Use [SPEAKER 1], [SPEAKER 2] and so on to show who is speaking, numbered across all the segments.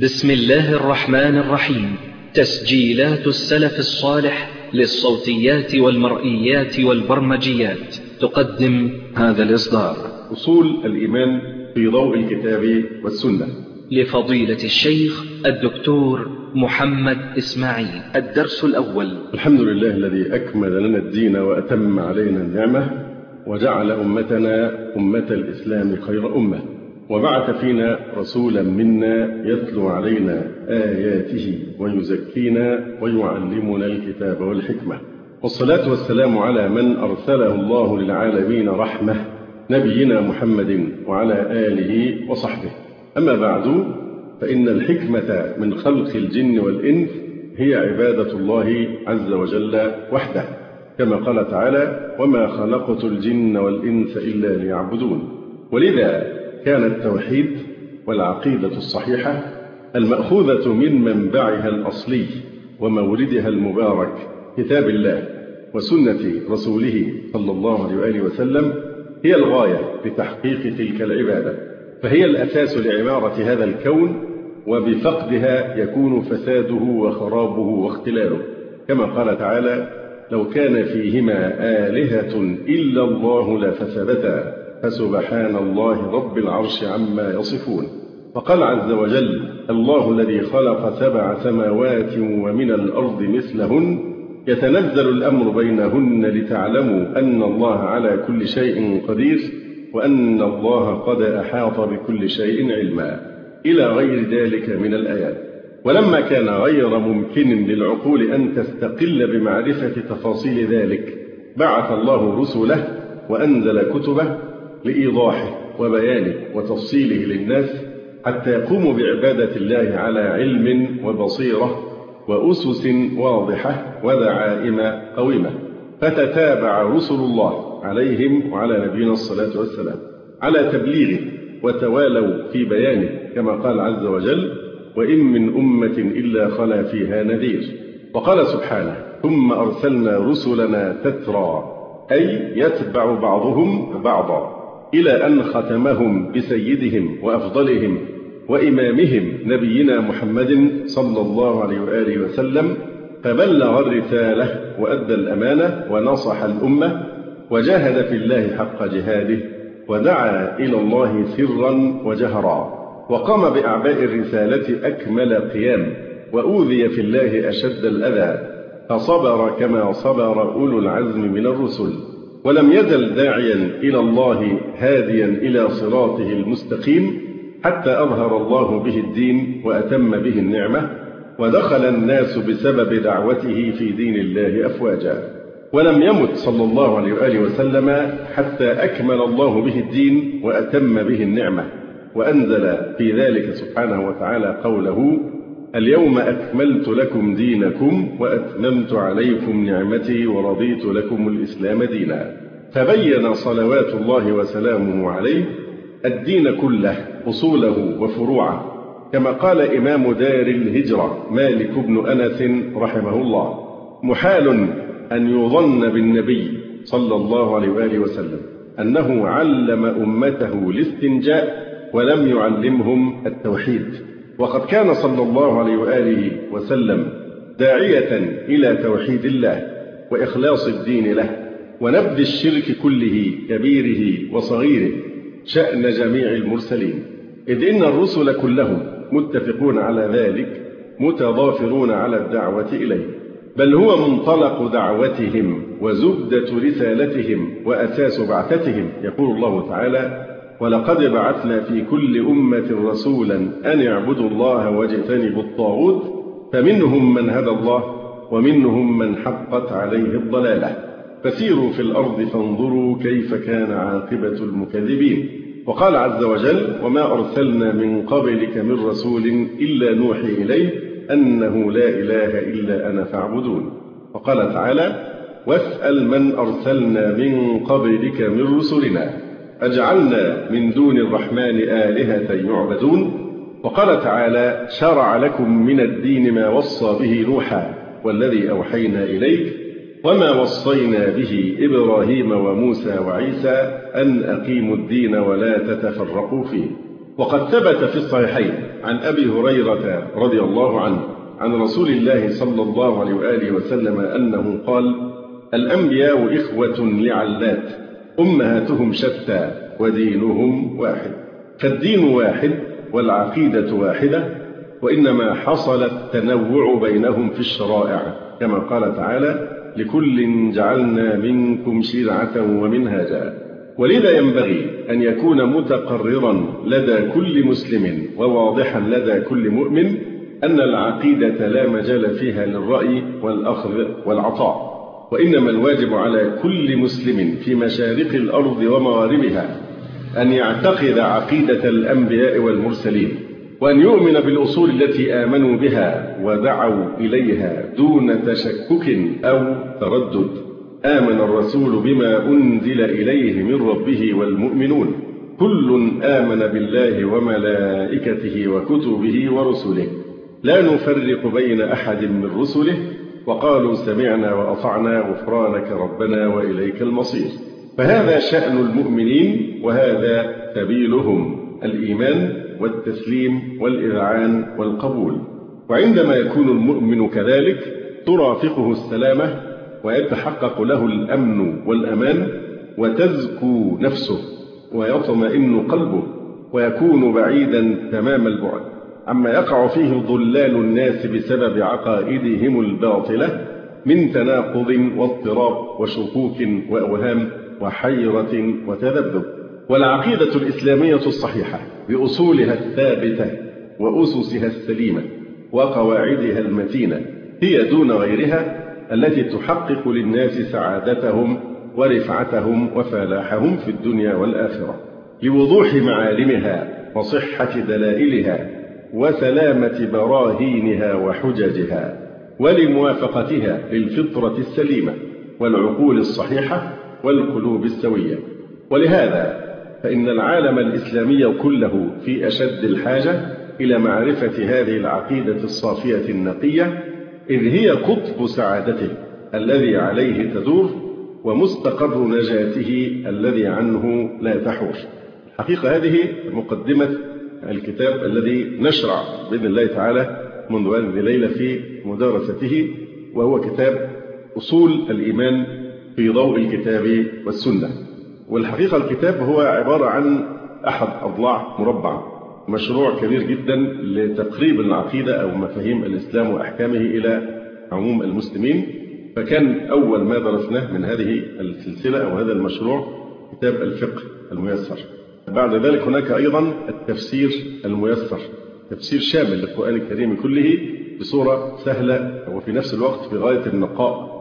[SPEAKER 1] بسم الله الرحمن الرحيم. تسجيلات السلف الصالح للصوتيات والمرئيات والبرمجيات تقدم هذا الإصدار.
[SPEAKER 2] أصول الإيمان في ضوء الكتاب والسنة،
[SPEAKER 1] لفضيلة الشيخ الدكتور محمد إسماعيل. الدرس الأول.
[SPEAKER 2] الحمد لله الذي أكمل لنا الدين وأتم علينا النعمة، وجعل أمتنا أمة الإسلام خير أمة، وبعث فينا رسولا منا يتلو علينا آياته ويزكينا ويعلمنا الكتاب والحكمة، والصلاة والسلام على من أرسله الله للعالمين رحمة، نبينا محمد وعلى آله وصحبه. أما بعد، فإن الحكمة من خلق الجن والإنس هي عبادة الله عز وجل وحده، كما قال تعالى: وما خلقت الجن والإنس إلا ليعبدون. ولذا كان التوحيد والعقيدة الصحيحة المأخوذة من منبعها الأصلي وموردها المبارك كتاب الله وسنة رسوله صلى الله عليه وآله وسلم هي الغاية لتحقيق تلك العبادة، فهي الأساس لعمارة هذا الكون، وبفقدها يكون فساده وخرابه واختلاله، كما قال تعالى: لو كان فيهما آلهة إلا الله لفسدتا فسبحان الله رب العرش عما يصفون. وقال عز وجل: الله الذي خلق 7 سماوات ومن الأرض مثلهن يتنزل الأمر بينهن لتعلموا أن الله على كل شيء قدير وأن الله قد أحاط بكل شيء علما، إلى غير ذلك من الآيات. ولما كان غير ممكن للعقول أن تستقل بمعرفة تفاصيل ذلك، بعث الله رسله وأنزل كتبه لإيضاحه وبيانه وتفصيله للناس، حتى يقوموا بعبادة الله على علم وبصيرة وأسس واضحة ودعائم قويمة. فتتابع رسل الله عليهم وعلى نبينا الصلاة والسلام على تبليغه، وتوالوا في بيانه، كما قال عز وجل: وإن من أمة إلا خلا فيها نذير. وقال سبحانه: ثم أرسلنا رسلنا تترى، أي يتبع بعضهم بعضا، إلى أن ختمهم بسيدهم وأفضلهم وإمامهم نبينا محمد صلى الله عليه وآله وسلم، فبلغ الرسالة وأدى الأمانة ونصح الأمة وجاهد في الله حق جهاده، ودعا إلى الله سرا وجهرا، وقام بأعباء الرسالة أكمل قيام، وأوذي في الله أشد الأذى، فصبر كما صبر أولو العزم من الرسل، ولم يزل داعيا إلى الله هاديا إلى صراطه المستقيم، حتى أظهر الله به الدين وأتم به النعمة، ودخل الناس بسبب دعوته في دين الله أفواجا. ولم يمت صلى الله عليه وآله وسلم حتى أكمل الله به الدين وأتم به النعمة، وأنزل في ذلك سبحانه وتعالى قوله: اليوم أكملت لكم دينكم وأتممت عليكم نعمتي ورضيت لكم الإسلام دينا. فبين صلوات الله وسلامه عليه الدين كله، أصوله وفروعه، كما قال إمام دار الهجرة مالك بن أنس رحمه الله: محال أن يظن بالنبي صلى الله عليه وآله وسلم أنه علم أمته الاستنجاء ولم يعلمهم التوحيد. وقد كان صلى الله عليه وآله وسلم داعية إلى توحيد الله وإخلاص الدين له ونبذ الشرك كله كبيره وصغيره، شأن جميع المرسلين، إذ إن الرسل كلهم متفقون على ذلك، متضافرون على الدعوة إليه، بل هو منطلق دعوتهم وزبدة رسالتهم وأساس بعثتهم. يقول الله تعالى: ولقد بعثنا في كل أمة رسولا أن اعبدوا الله واجتنبوا الطاغوت، فمنهم من هدى الله ومنهم من حقت عليه الضلالة، فسيروا في الأرض فانظروا كيف كان عاقبة المكذبين. وقال عز وجل: وما أرسلنا من قبلك من رسول إلا نوحي إليه أنه لا إله إلا أنا فاعبدون. وقال تعالى: واسأل من أرسلنا من قبلك من رسلنا أجعلنا من دون الرحمن آلهة يعبدون. وقال تعالى: شرع لكم من الدين ما وصى به نوحا والذي أوحينا إليك وما وصينا به إبراهيم وموسى وعيسى أن أقيموا الدين ولا تتفرقوا فيه. وقد ثبت في الصحيحين عن أبي هريرة رضي الله عنه عن رسول الله صلى الله عليه وآله وسلم أنه قال: الأنبياء إخوة لعلات أمهاتهم شتى ودينهم واحد. فالدين واحد والعقيدة واحدة، وإنما حصل التنوع بينهم في الشرائع، كما قال تعالى: لكل جعلنا منكم شرعة ومنهاجا. ولذا ينبغي أن يكون متقررا لدى كل مسلم وواضحا لدى كل مؤمن أن العقيدة لا مجال فيها للرأي والأخذ والعطاء، وإنما الواجب على كل مسلم في مشارق الأرض ومغاربها أن يعتقد عقيدة الأنبياء والمرسلين، وأن يؤمن بالأصول التي آمنوا بها ودعوا إليها دون تشكك أو تردد. آمن الرسول بما أنزل إليه من ربه والمؤمنون كل آمن بالله وملائكته وكتبه ورسله لا نفرق بين أحد من رسله وقالوا سمعنا وأطعنا غفرانك ربنا وإليك المصير. فهذا شأن المؤمنين وهذا سبيلهم: الإيمان والتسليم والإذعان والقبول. وعندما يكون المؤمن كذلك ترافقه السلامة ويتحقق له الأمن والأمان وتزكو نفسه ويطمئن قلبه ويكون بعيدا تمام البعد عما يقع فيه ضلال الناس بسبب عقائدهم الباطلة من تناقض واضطراب وشكوك وأوهام وحيرة وتذبذب. والعقيدة الإسلامية الصحيحة بأصولها الثابتة وأسسها السليمة وقواعدها المتينة هي دون غيرها التي تحقق للناس سعادتهم ورفعتهم وفلاحهم في الدنيا والآخرة، لوضوح معالمها وصحة دلائلها وسلامة براهينها وحججها، ولموافقتها للفطرة السليمة والعقول الصحيحة والقلوب السوية. ولهذا فإن العالم الإسلامي كله في أشد الحاجة إلى معرفة هذه العقيدة الصافية النقية، إذ هي قطب سعادته الذي عليه تدور ومستقر نجاته الذي عنه لا تحور. الحقيقة هذه مقدمة الكتاب الذي نشرع بإذن الله تعالى منذ هذه الليلة في مدارسته، وهو كتاب أصول الإيمان في ضوء الكتاب والسنة. والحقيقة الكتاب هو عبارة عن أحد أضلاع مربع، مشروع كبير جدا لتقريب العقيدة أو مفاهيم الإسلام وأحكامه إلى عموم المسلمين. فكان أول ما درسناه من هذه السلسلة أو هذا المشروع كتاب الفقه الميسر. بعد ذلك هناك أيضا التفسير الميسر، تفسير شامل للقرآن الكريم كله بصورة سهلة وفي نفس الوقت في غاية النقاء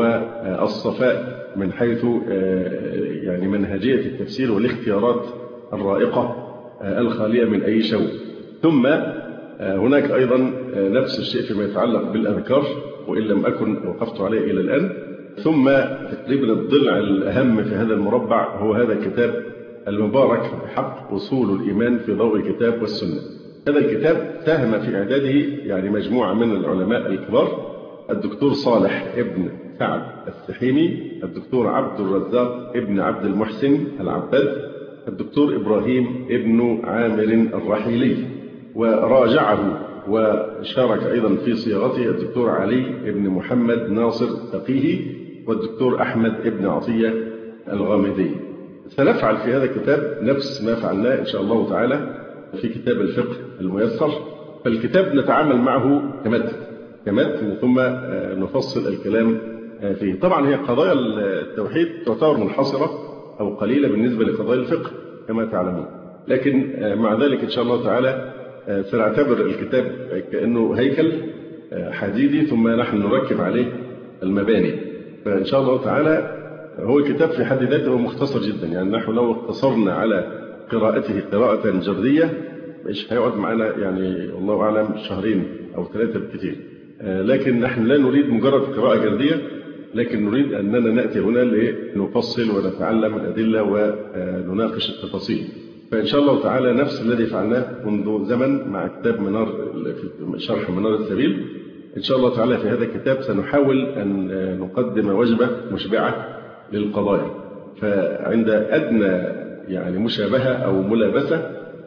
[SPEAKER 2] والصفاء من حيث يعني منهجية التفسير والاختيارات الرائقة الخالية من أي شوب. ثم هناك أيضا نفس الشيء فيما يتعلق بالأذكار، وإن لم أكن وقفت عليه إلى الآن. ثم تقريبا الضلع الأهم في هذا المربع هو هذا الكتاب المبارك بحق أصول الإيمان في ضوء الكتاب والسنة. هذا الكتاب ساهم في إعداده يعني مجموعة من العلماء الكبار: الدكتور صالح ابن سعد السحيمي، الدكتور عبد الرزاق ابن عبد المحسن العباد، الدكتور إبراهيم ابن عامر الرحيلي، وراجعه وشارك أيضا في صياغته الدكتور علي ابن محمد ناصر التقيهي والدكتور أحمد ابن عطية الغامدي. سنفعل في هذا الكتاب نفس ما فعلناه إن شاء الله تعالى في كتاب الفقه الميسر. فالكتاب نتعامل معه كمتن ثم نفصل الكلام فيه. طبعا هي قضايا التوحيد تعتبر منحصرة أو قليلة بالنسبة لقضايا الفقه كما تعلمون، لكن مع ذلك إن شاء الله تعالى سنعتبر الكتاب كأنه هيكل حديدي ثم نحن نركب عليه المباني. فإن شاء الله تعالى هو الكتاب في حد ذاته مختصر جدا، يعني نحن لو اقتصرنا على قراءته قراءة جردية مش هيقعد معنا يعني والله أعلم شهرين أو 3 بالكثير. لكن نحن لا نريد مجرد قراءة جردية، لكن نريد أننا نأتي هنا لنفصل ونتعلم الأدلة ونناقش التفاصيل. فإن شاء الله تعالى نفس الذي فعلناه منذ زمن مع كتاب شرح منار السبيل، إن شاء الله تعالى في هذا الكتاب سنحاول أن نقدم وجبة مشبعة للقضايا. فعند أدنى يعني مشابهة أو ملابسة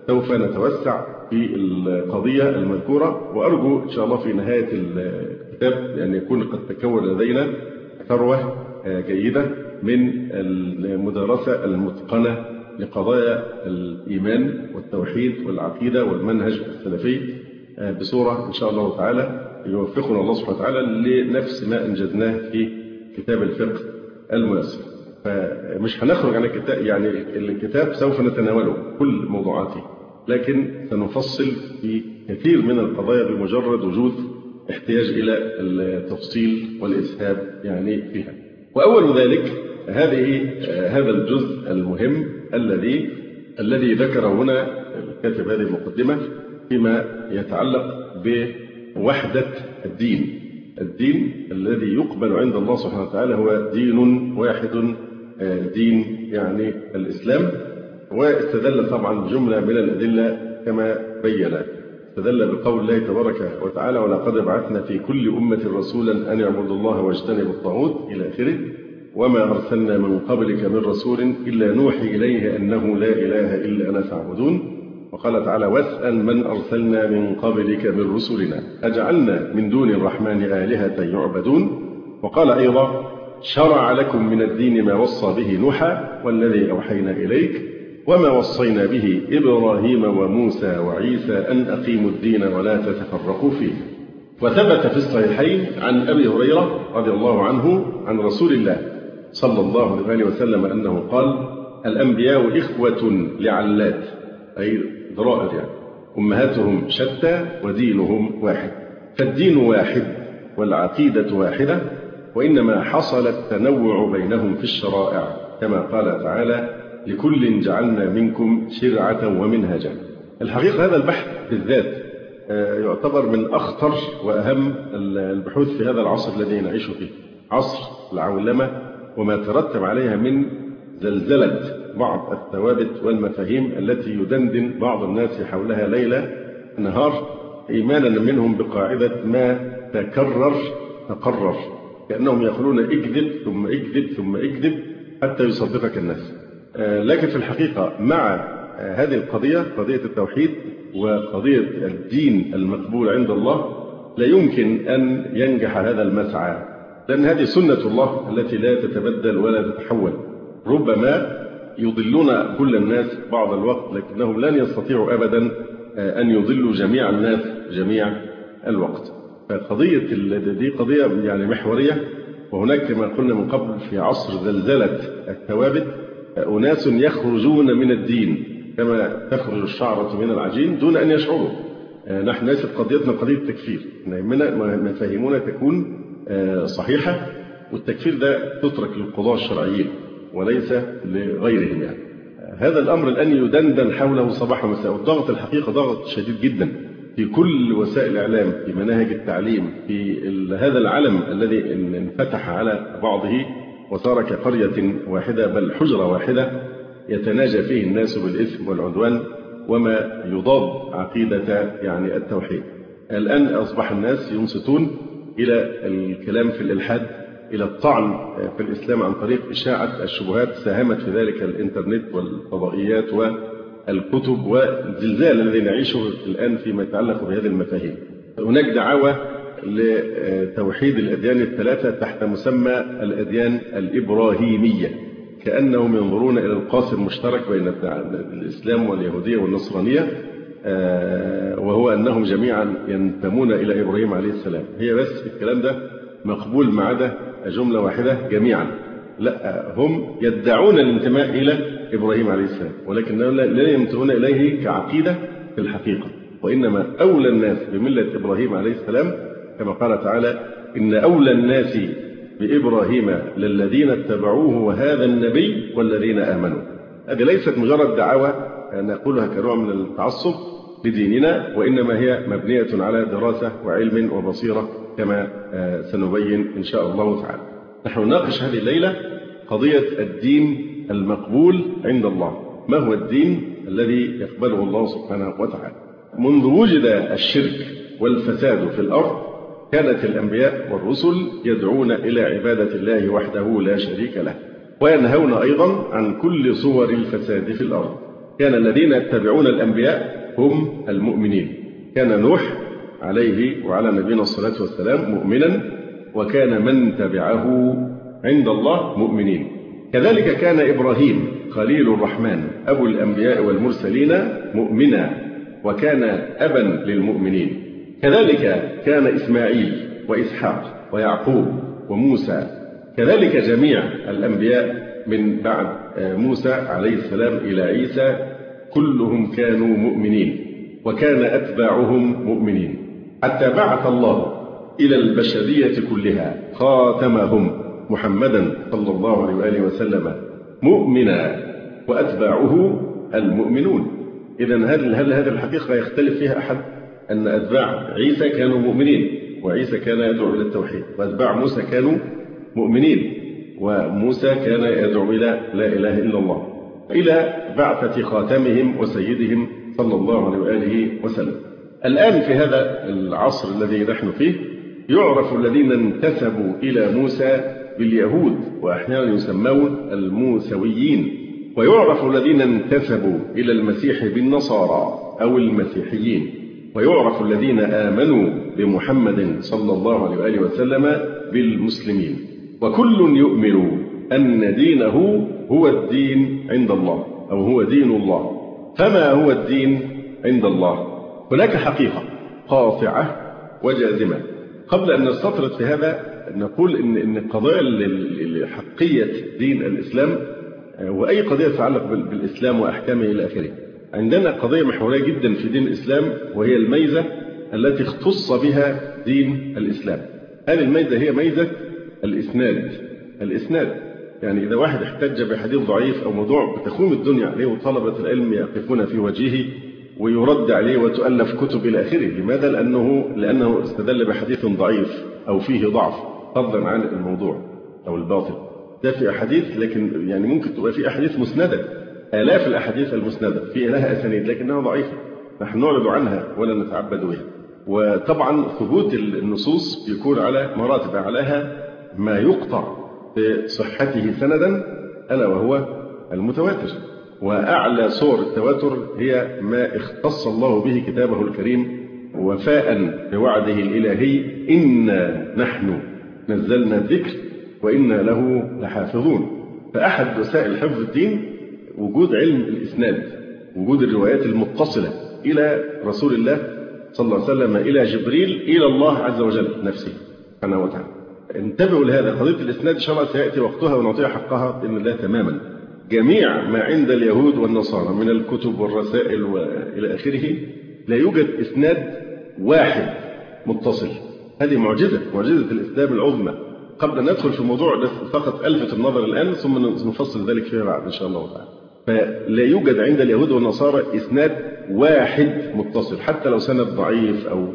[SPEAKER 2] سوف نتوسع في القضية المذكورة، وأرجو إن شاء الله في نهاية الكتاب أن يكون قد تكون لدينا ثروة جيدة من المدارسة المتقنة لقضايا الإيمان والتوحيد والعقيدة والمنهج السلفي بصورة إن شاء الله تعالى يوفقنا الله سبحانه وتعالى لنفس ما أنجزناه في كتاب الفقه الميسر. فمش هنخرج عن الكتاب، يعني الكتاب سوف نتناوله كل موضوعاته، لكن سنفصل في كثير من القضايا بمجرد وجود احتياج إلى التفصيل والإسهاب يعني فيها. وأول ذلك هذا الجزء المهم الذي ذكر هنا الكاتب هذه المقدمة فيما يتعلق بوحدة الدين. الدين الذي يقبل عند الله سبحانه وتعالى هو دين واحد، دين يعني الإسلام. واستدل طبعا بجملة من الأدلة كما بين. استدل بقول الله تبارك وتعالى: ولقد بعثنا في كل أمة رسولا أن يعبدوا الله واجتنبوا الطاغوت إلى آخره، وما أرسلنا من قبلك من رسول إلا نوحي إليه أنه لا إله إلا أنا فاعبدون. وقال تعالى: واسأل من أرسلنا من قبلك من رسلنا أجعلنا من دون الرحمن آلهة يعبدون. وقال أيضا: شرع لكم من الدين ما وصى به نوحا والذي أوحينا إليك وما وصينا به إبراهيم وموسى وعيسى أن أقيموا الدين ولا تتفرقوا فيه. وثبت في الصحيحين عن أبي هريرة رضي الله عنه عن رسول الله صلى الله عليه وسلم أنه قال: الأنبياء إخوة لعلات، أي ضرائر يعني، أمهاتهم شتى ودينهم واحد، فالدين واحد والعقيدة واحدة، وإنما حصل التنوع بينهم في الشرائع كما قال تعالى: لكل جعلنا منكم شرعة ومنهجا. الحقيقة هذا البحث بالذات يعتبر من أخطر وأهم البحوث في هذا العصر الذي نعيش فيه، عصر العولمة وما ترتب عليها من زلزلة بعض الثوابت والمفاهيم التي يدندن بعض الناس حولها ليل نهار، إيمانا منهم بقاعدة ما تكرر تقرر، كأنهم يقولون اكذب ثم اكذب ثم اكذب حتى يصدقك الناس. لكن في الحقيقة مع هذه القضية، قضية التوحيد وقضية الدين المقبول عند الله، لا يمكن أن ينجح هذا المسعى، لأن هذه سنة الله التي لا تتبدل ولا تتحول. ربما يضلون كل الناس بعض الوقت، لكنهم لن يستطيعوا أبدا أن يضلوا جميع الناس جميع الوقت. فقضية دي قضية يعني محورية. وهناك كما قلنا من قبل في عصر زلزلة الثوابت أناس يخرجون من الدين كما تخرج الشعرة من العجين دون أن يشعروا. نحن ليست قضيتنا قضية تكفير، مفاهيمنا تكون صحيحة، والتكفير ده تترك للقضاة الشرعيين وليس لغيرهم يعني. هذا الأمر الآن يدندن حوله صباح ومساء، والضغط الحقيقة ضغط شديد جدا في كل وسائل الإعلام، في مناهج التعليم، في هذا العلم الذي انفتح على بعضه وصار كقرية واحدة بل حجرة واحدة يتناجى فيه الناس بالإثم والعدوان وما يضاد عقيدة يعني التوحيد. الآن أصبح الناس ينصتون إلى الكلام في الإلحاد، إلى الطعن في الإسلام عن طريق إشاعة الشبهات. ساهمت في ذلك الإنترنت والفضائيات والكتب والزلزال الذي نعيشه الآن فيما يتعلق بهذه المفاهيم. هناك دعاوى لتوحيد الأديان الثلاثة تحت مسمى الأديان الإبراهيمية، كأنهم ينظرون إلى القاسم المشترك بين الإسلام واليهودية والنصرانية، وهو أنهم جميعا ينتمون إلى إبراهيم عليه السلام. هي بس الكلام ده مقبول ما عدا جملة واحدة جميعا. لا، هم يدعون الانتماء إلى إبراهيم عليه السلام، ولكنهم لا ينتمون إليه كعقيدة في الحقيقة، وإنما أولى الناس بملة إبراهيم عليه السلام كما قال تعالى: إن أولى الناس بإبراهيم للذين اتبعوه وهذا النبي والذين آمنوا. هذه ليست مجرد دعوة نقولها كنوع من التعصب لديننا، وإنما هي مبنية على دراسة وعلم وبصيرة كما سنبين إن شاء الله تعالى. نحن نناقش هذه الليلة قضية الدين المقبول عند الله. ما هو الدين الذي يقبله الله سبحانه وتعالى؟ منذ وجد الشرك والفساد في الأرض كانت الأنبياء والرسل يدعون إلى عبادة الله وحده لا شريك له، وينهون أيضا عن كل صور الفساد في الأرض. كان الذين يتبعون الأنبياء هم المؤمنين. كان نوح عليه وعلى نبينا الصلاة والسلام مؤمنا، وكان من تبعه عند الله مؤمنين. كذلك كان إبراهيم خليل الرحمن أبو الأنبياء والمرسلين مؤمنا، وكان أبا للمؤمنين. كذلك كان إسماعيل وإسحاق ويعقوب وموسى، كذلك جميع الأنبياء من بعد موسى عليه السلام إلى عيسى كلهم كانوا مؤمنين، وكان أتباعهم مؤمنين، حتى بعث الله إلى البشرية كلها خاتمهم محمدا صلى الله عليه وآله وسلم مؤمنا، وأتباعه المؤمنون. إذن هل هذه الحقيقة يختلف فيها أحد؟ أن أتباع عيسى كانوا مؤمنين، وعيسى كان يدعو إلى التوحيد، وأتباع موسى كانوا مؤمنين، وموسى كان يدعو إلى لا إله إلا الله، إلى بعثة خاتمهم وسيدهم صلى الله عليه وآله وسلم. الآن في هذا العصر الذي نحن فيه يعرف الذين انتسبوا إلى موسى باليهود، وأحيانا يسمون الموسويين، ويعرف الذين انتسبوا إلى المسيح بالنصارى أو المسيحيين، ويعرف الذين آمنوا بمحمد صلى الله عليه وآله وسلم بالمسلمين. وكل يؤمن أن دينه هو الدين عند الله، أو هو دين الله. فما هو الدين عند الله؟ هناك حقيقة قاطعة وجازمة. قبل أن نستطرد في هذا نقول إن قضايا حقية دين الإسلام وأي قضية تتعلق بالإسلام وأحكامه إلى آخره، عندنا قضية محورية جدا في دين الإسلام، وهي الميزة التي اختص بها دين الإسلام. هذه الميزة هي ميزة الإسناد. يعني إذا واحد احتج بحديث ضعيف أو موضوع بتخوم الدنيا عليه، وطلبة العلم يقفون في وجهه ويرد عليه وتؤلف كتب إلى آخره. لماذا؟ لأنه استدل بحديث ضعيف أو فيه ضعف، فضلا عن الموضوع أو الباطل. ده في أحاديث، لكن يعني ممكن تبقى في أحاديث مسندة، آلاف الأحاديث المسندة في لها أسانيد لكنها ضعيفة، نحن نعرض عنها ولا نتعبد بها. وطبعا ثبوت النصوص يكون على مراتب، أعلاها ما يقطع بصحته سندا ألا وهو المتواتر، وأعلى صور التواتر هي ما اختص الله به كتابه الكريم وفاء بوعده الإلهي: إنا نحن نزلنا الذكر وإنا له لحافظون. فأحد وسائل حفظ الدين وجود علم الإسناد، وجود الروايات المتصلة إلى رسول الله صلى الله عليه وسلم، إلى جبريل، إلى الله عز وجل نفسه سبحانه وتعالى. انتبهوا لهذا، قضية الإسناد إن شاء الله سيأتي وقتها ونعطيها حقها بإذن الله تماما. جميع ما عند اليهود والنصارى من الكتب والرسائل وإلى آخره لا يوجد إسناد واحد متصل. هذه معجزة الإسلام العظمى. قبل أن ندخل في الموضوع ده فقط ألفت النظر الآن، ثم نفصل ذلك فيما بعد إن شاء الله تعالى. فلا يوجد عند اليهود والنصارى إسناد واحد متصل، حتى لو سند ضعيف أو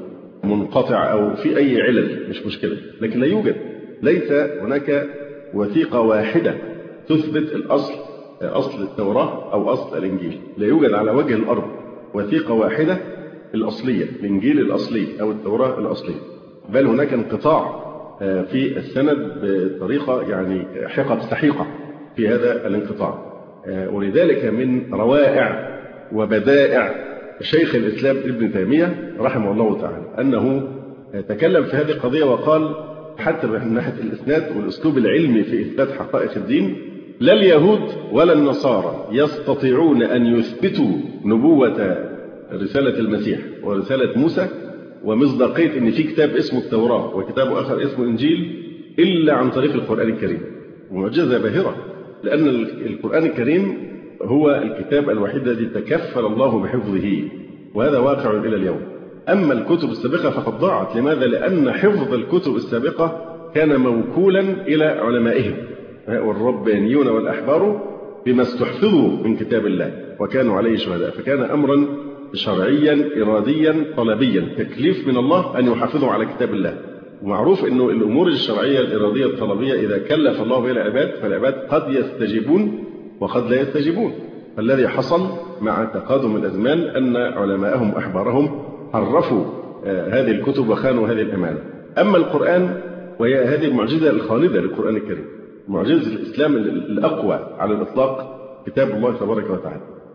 [SPEAKER 2] منقطع أو في أي علل مش مشكلة، لكن لا يوجد، ليس هناك وثيقة واحدة تثبت الأصل، أصل التوراة أو أصل الإنجيل. لا يوجد على وجه الأرض وثيقة واحدة الأصلية، الإنجيل الأصلي أو التوراة الأصلية، بل هناك انقطاع في السند بطريقة يعني حقب سحيقة في هذا الانقطاع. ولذلك من روائع وبدائع شيخ الإسلام ابن تيمية رحمه الله تعالى أنه تكلم في هذه القضية وقال: حتى من ناحية الإسناد والأسلوب العلمي في إثبات حقائق الدين، لا اليهود ولا النصارى يستطيعون أن يثبتوا نبوة رسالة المسيح ورسالة موسى ومصداقية أن في كتاب اسمه التوراة وكتاب آخر اسمه الإنجيل إلا عن طريق القرآن الكريم. معجزة باهرة، لأن القرآن الكريم هو الكتاب الوحيد الذي تكفل الله بحفظه، وهذا واقع إلى اليوم. أما الكتب السابقة فقد ضاعت. لماذا؟ لأن حفظ الكتب السابقة كان موكولا إلى علمائهم والربانيون والأحبار بما استحفظوا من كتاب الله وكانوا عليه شهداء، فكان أمرا شرعيا إراديا طلبيا، تكليف من الله أن يحافظوا على كتاب الله. ومعروف أنه الأمور الشرعية الإرادية الطلبية إذا كلف الله بها العباد فالعباد قد يستجيبون وقد لا يستجيبون. فالذي حصل مع تقادم الأزمان أن علماءهم أحبارهم حرفوا هذه الكتب وخانوا هذه الأمانة. أما القرآن وهي هذه المعجزة الخالدة للقرآن الكريم، معجزة الإسلام الأقوى على الإطلاق، كتاب الله تبارك وتعالى.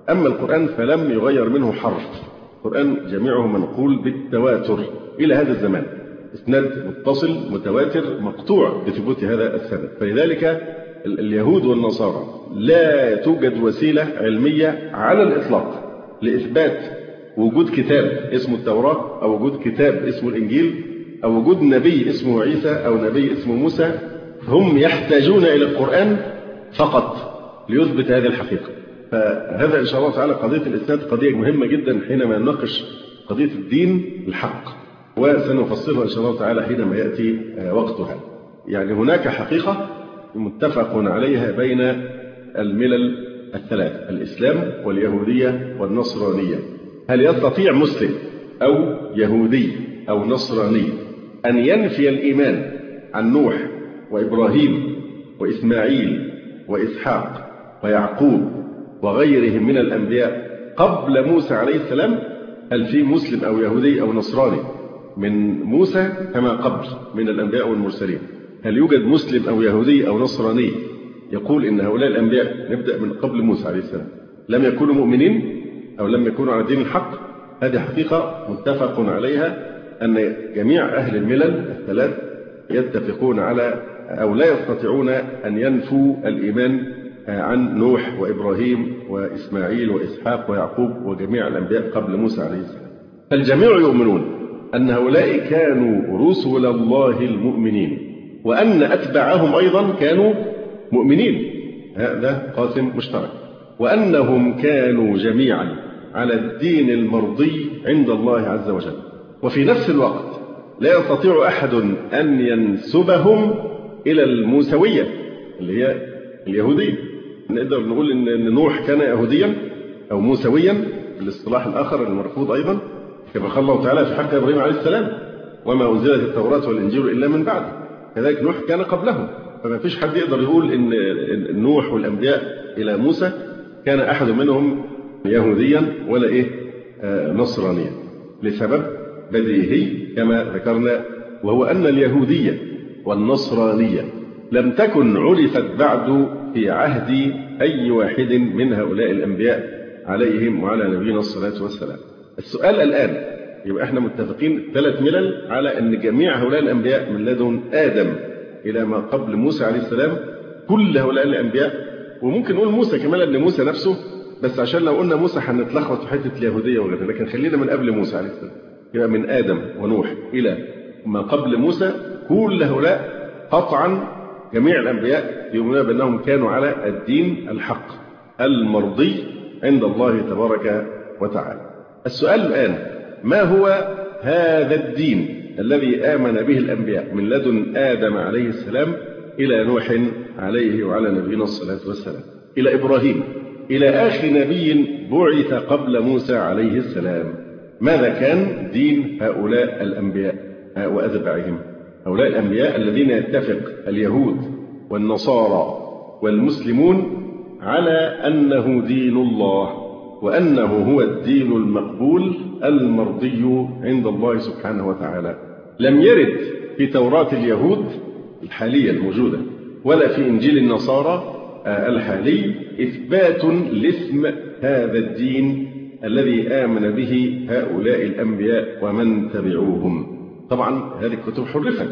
[SPEAKER 2] أما القرآن فلم يغير منه حرف. القرآن جميعه منقول بالتواتر إلى هذا الزمان، إسناد متصل متواتر مقطوع بثبوت هذا السند. فلذلك اليهود والنصارى لا توجد وسيلة علمية على الإطلاق لإثبات وجود كتاب اسمه التوراة أو وجود كتاب اسمه الإنجيل أو وجود نبي اسمه عيسى أو نبي اسمه موسى. هم يحتاجون إلى القرآن فقط ليثبت هذه الحقيقة. فهذا إن شاء الله تعالى قضية الإسناد قضية مهمة جدا حينما نناقش قضية الدين الحق، وسنفصلها إن شاء الله تعالى حينما يأتي وقتها. يعني هناك حقيقة متفق عليها بين الملل الثلاث، الإسلام واليهودية والنصرانية. هل يستطيع مسلم أو يهودي أو نصراني أن ينفي الإيمان عن نوح وإبراهيم وإسماعيل وإسحاق ويعقوب وغيرهم من الأنبياء قبل موسى عليه السلام؟ هل في مسلم أو يهودي أو نصراني من موسى كما قبل من الأنبياء والمرسلين؟ هل يوجد مسلم أو يهودي أو نصراني يقول إن هؤلاء الأنبياء نبدأ من قبل موسى عليه السلام لم يكونوا مؤمنين أو لم يكونوا على دين الحق؟ هذه حقيقة متفق عليها أن جميع أهل الملل الثلاث يتفقون على أو لا يستطيعون أن ينفوا الإيمان عن نوح وإبراهيم وإسماعيل وإسحاق ويعقوب وجميع الأنبياء قبل موسى عليه السلام. فالجميع يؤمنون أن هؤلاء كانوا رسل الله المؤمنين، وأن أتباعهم أيضا كانوا مؤمنين، هذا قاسم مشترك، وأنهم كانوا جميعا على الدين المرضي عند الله عز وجل. وفي نفس الوقت لا يستطيع أحد أن ينسبهم إلى الموسوية اللي هي اليهودية. نقدر نقول إن نوح كان يهوديا أو موسويا بالاصطلاح الآخر المرفوض أيضا، كما قال الله تعالى في حق إبراهيم عليه السلام: وما أنزلت التوراة والإنجيل إلا من بعده. كذلك نوح كان قبلهم، فما فيش حد يقدر يقول إن نوح والأنبياء إلى موسى كان أحد منهم يهوديا ولا نصرانيا، لسبب بديهي كما ذكرنا، وهو أن اليهودية والنصرانية لم تكن عرفت بعد في عهد أي واحد من هؤلاء الأنبياء عليهم وعلى نبينا الصلاة والسلام. السؤال الآن، يبقى احنا متفقين 3 ملل على أن جميع هؤلاء الأنبياء من لدن آدم إلى ما قبل موسى عليه السلام كل هؤلاء الأنبياء، وممكن نقول موسى كمان لأن موسى نفسه، بس عشان لو قلنا موسى هنتلخبط في حتة اليهودية وغيرها، لكن خلينا من قبل موسى عليه السلام، يبقى من آدم ونوح إلى ما قبل موسى كل هؤلاء قطعا جميع الأنبياء يؤمنون بأنهم كانوا على الدين الحق المرضي عند الله تبارك وتعالى. السؤال الآن: ما هو هذا الدين الذي آمن به الأنبياء من لدن آدم عليه السلام إلى نوح عليه وعلى نبينا الصلاة والسلام إلى إبراهيم إلى آخر نبي بعث قبل موسى عليه السلام؟ ماذا كان دين هؤلاء الأنبياء وأتباعهم؟ هؤلاء الأنبياء الذين يتفق اليهود والنصارى والمسلمون على أنه دين الله وأنه هو الدين المقبول المرضي عند الله سبحانه وتعالى. لم يرد في توراة اليهود الحالية الموجودة ولا في إنجيل النصارى الحالي إثبات لاسم هذا الدين الذي آمن به هؤلاء الأنبياء ومن تبعوهم. طبعا هذه الكتب حرفت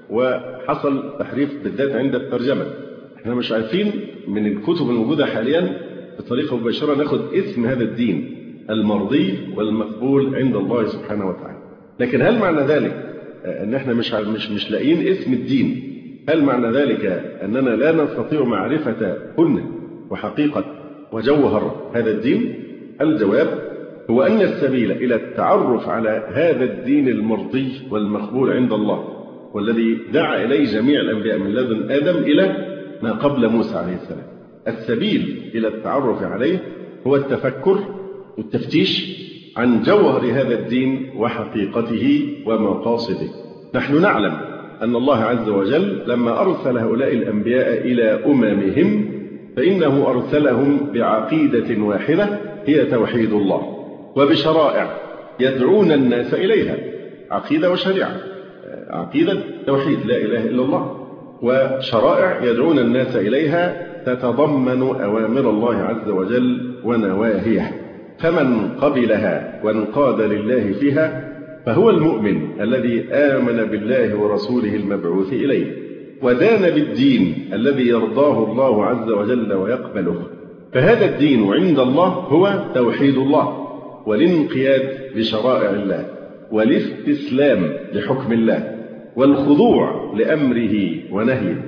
[SPEAKER 2] وحصل تحريف بالذات عند الترجمة. احنا مش عارفين من الكتب الموجودة حاليا بطريقة مباشرة ناخد اسم هذا الدين المرضي والمقبول عند الله سبحانه وتعالى. لكن هل معنى ذلك ان احنا مش لاقيين اسم الدين؟ هل معنى ذلك اننا لا نستطيع معرفة كنه وحقيقة وجوهر هذا الدين؟ الجواب هو أن السبيل إلى التعرف على هذا الدين المرضي والمقبول عند الله والذي دعا إليه جميع الأنبياء من لدن آدم إلى ما قبل موسى عليه السلام، السبيل إلى التعرف عليه هو التفكر والتفتيش عن جوهر هذا الدين وحقيقته ومقاصده. نحن نعلم أن الله عز وجل لما أرسل هؤلاء الأنبياء إلى أممهم فإنه أرسلهم بعقيدة واحدة هي توحيد الله، وبشرائع يدعون الناس إليها، عقيدة وشريعة، عقيدة توحيد لا إله إلا الله، وشرائع يدعون الناس إليها تتضمن أوامر الله عز وجل ونواهيه، فمن قبلها وانقاد لله فيها فهو المؤمن الذي آمن بالله ورسوله المبعوث إليه، ودان بالدين الذي يرضاه الله عز وجل ويقبله. فهذا الدين عند الله هو توحيد الله، والانقياد لشرائع الله، والاستسلام لحكم الله، والخضوع لأمره ونهيه،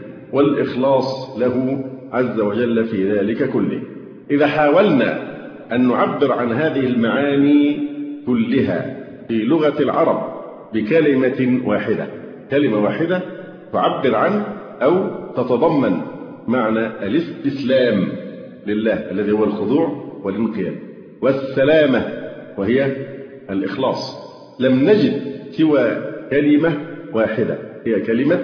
[SPEAKER 2] والإخلاص له عز وجل في ذلك كله. إذا حاولنا أن نعبر عن هذه المعاني كلها في لغة العرب بكلمة واحدة، كلمة واحدة تعبر عن أو تتضمن معنى الاستسلام لله الذي هو الخضوع والانقياد، والسلامة وهي الإخلاص، لم نجد سوى كلمة واحدة هي كلمة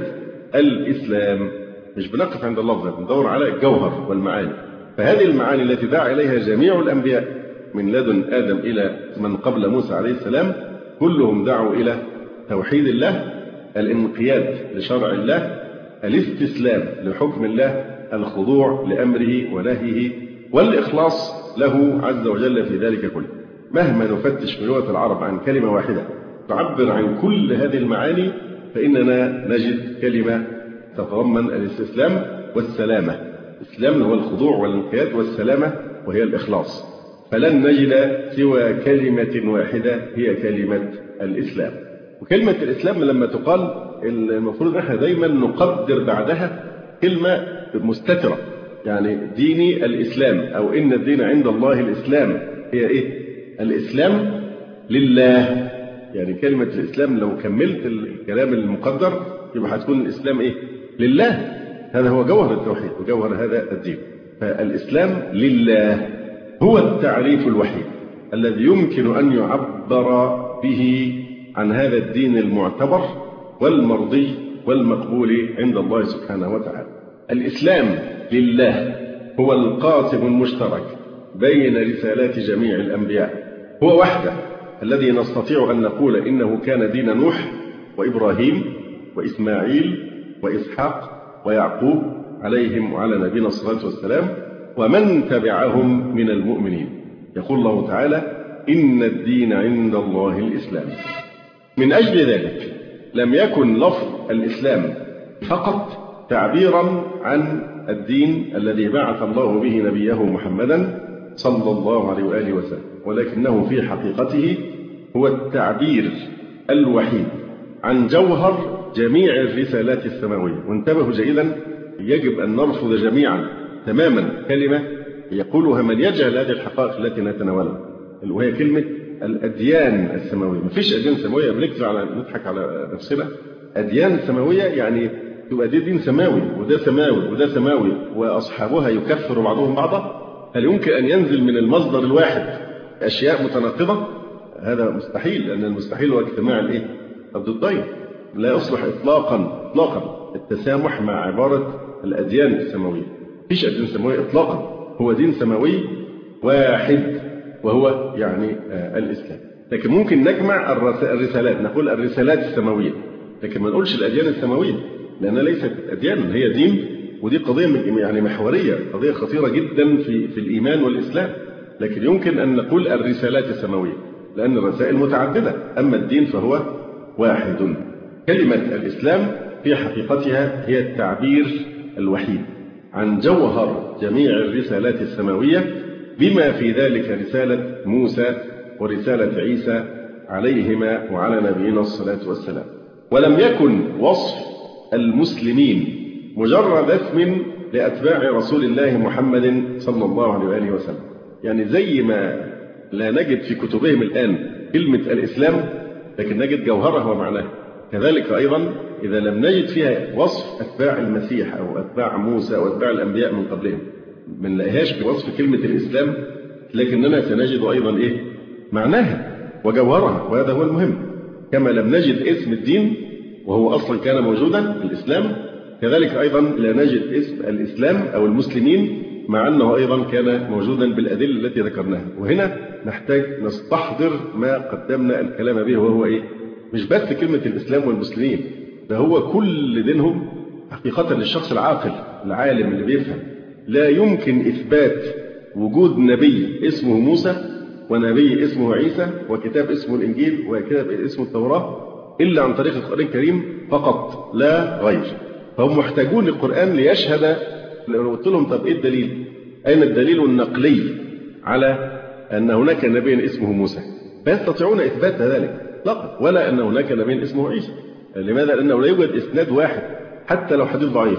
[SPEAKER 2] الإسلام. مش بنقف عند اللفظ، بندور على الجوهر والمعاني. فهذه المعاني التي دعا إليها جميع الأنبياء من لدن آدم إلى من قبل موسى عليه السلام كلهم دعوا إلى توحيد الله، الانقياد لشرع الله، الاستسلام لحكم الله، الخضوع لأمره ونهيه، والإخلاص له عز وجل في ذلك كله. مهما نفتش في لغة العرب عن كلمة واحدة تعبر عن كل هذه المعاني فإننا نجد كلمة تتضمن الاستسلام والسلامة. الإسلام هو الخضوع والانقياد، والسلامة وهي الإخلاص. فلن نجد سوى كلمة واحدة هي كلمة الإسلام. وكلمة الإسلام لما تقال المفروض نحن دايما نقدر بعدها كلمة مستترة، يعني ديني الإسلام، أو إن الدين عند الله الإسلام. هي إيه؟ الإسلام لله. يعني كلمة الإسلام لو كملت الكلام المقدر يبقى هتكون الإسلام إيه؟ لله. هذا هو جوهر التوحيد وجوهر هذا الدين. فالإسلام لله هو التعريف الوحيد الذي يمكن أن يعبر به عن هذا الدين المعتبر والمرضي والمقبول عند الله سبحانه وتعالى. الإسلام لله هو القاسم المشترك بين رسالات جميع الأنبياء، هو وحده الذي نستطيع أن نقول إنه كان دين نوح وإبراهيم وإسماعيل وإسحاق ويعقوب عليهم وعلى نبينا الصلاة والسلام ومن تبعهم من المؤمنين. يقول الله تعالى: إن الدين عند الله الإسلام. من أجل ذلك لم يكن لفظ الإسلام فقط تعبيرا عن الدين الذي بعث الله به نبيه محمدا صلى الله عليه وآله وسلم، ولكنه في حقيقته هو التعبير الوحيد عن جوهر جميع الرسالات السماوية. وانتبهوا جيدا، يجب أن نرفض جميعا تماما كلمة يقولها من يجهل هذه الحقائق التي نتناولها، وهي كلمة الأديان السماوية. ما فيش أديان سماوية، نضحك على نفسنا. أديان سماوية يعني تبقى دي دين سماوي وده سماوي وده سماوي وأصحابها يكفر بعضهم بعضا. هل يمكن أن ينزل من المصدر الواحد أشياء متناقضة؟ هذا مستحيل، لأن المستحيل هو اجتماع الضدين. لا يصلح إطلاقا التسامح مع عبارة الأديان السماوية. فيش أديان سماوية إطلاقا، هو دين سماوي واحد وهو يعني الإسلام. لكن ممكن نجمع الرسالات، نقول الرسالات السماوية، لكن ما نقولش الأديان السماوية، لأنها ليست أديان، هي دين. ودي قضية يعني محورية، قضية خطيرة جدا في الإيمان والإسلام. لكن يمكن أن نقول الرسالات السماوية لأن الرسائل متعددة، أما الدين فهو واحد. كلمة الإسلام في حقيقتها هي التعبير الوحيد عن جوهر جميع الرسالات السماوية، بما في ذلك رسالة موسى ورسالة عيسى عليهما وعلى نبينا الصلاة والسلام. ولم يكن وصف المسلمين مجرد اسم لأتباع رسول الله محمد صلى الله عليه وآله وسلم. يعني زي ما لا نجد في كتبهم الآن كلمة الإسلام، لكن نجد جوهرها ومعناها، كذلك أيضا إذا لم نجد فيها وصف أتباع المسيح أو أتباع موسى أو أتباع الأنبياء من قبلهم، ما نلاقيهاش بوصف كلمة الإسلام، لكننا سنجد أيضا إيه؟ معناها وجوهرها، وهذا هو المهم. كما لم نجد اسم الدين وهو أصلا كان موجودا الإسلام، كذلك أيضا لا نجد اسم الإسلام أو المسلمين مع أنه أيضا كان موجودا بالأدلة التي ذكرناها. وهنا نحتاج نستحضر ما قدمنا الكلام به، وهو إيه؟ مش بس كلمة الإسلام والمسلمين، ده هو كل دينهم حقيقة للشخص العاقل العالم اللي بيفهم. لا يمكن إثبات وجود نبي اسمه موسى ونبي اسمه عيسى وكتاب اسمه الإنجيل وكتاب اسمه التوراة إلا عن طريق القرآن الكريم فقط لا غير. فهم محتاجون للقرآن ليشهد. لو قلت لهم طب إيه الدليل؟ أين الدليل النقلي على أن هناك نبي اسمه موسى؟ فيستطيعون إثبات ذلك لا، ولا أن هناك نبي اسمه عيسى. لماذا؟ لأنه لا يوجد إسناد واحد حتى لو حديث ضعيف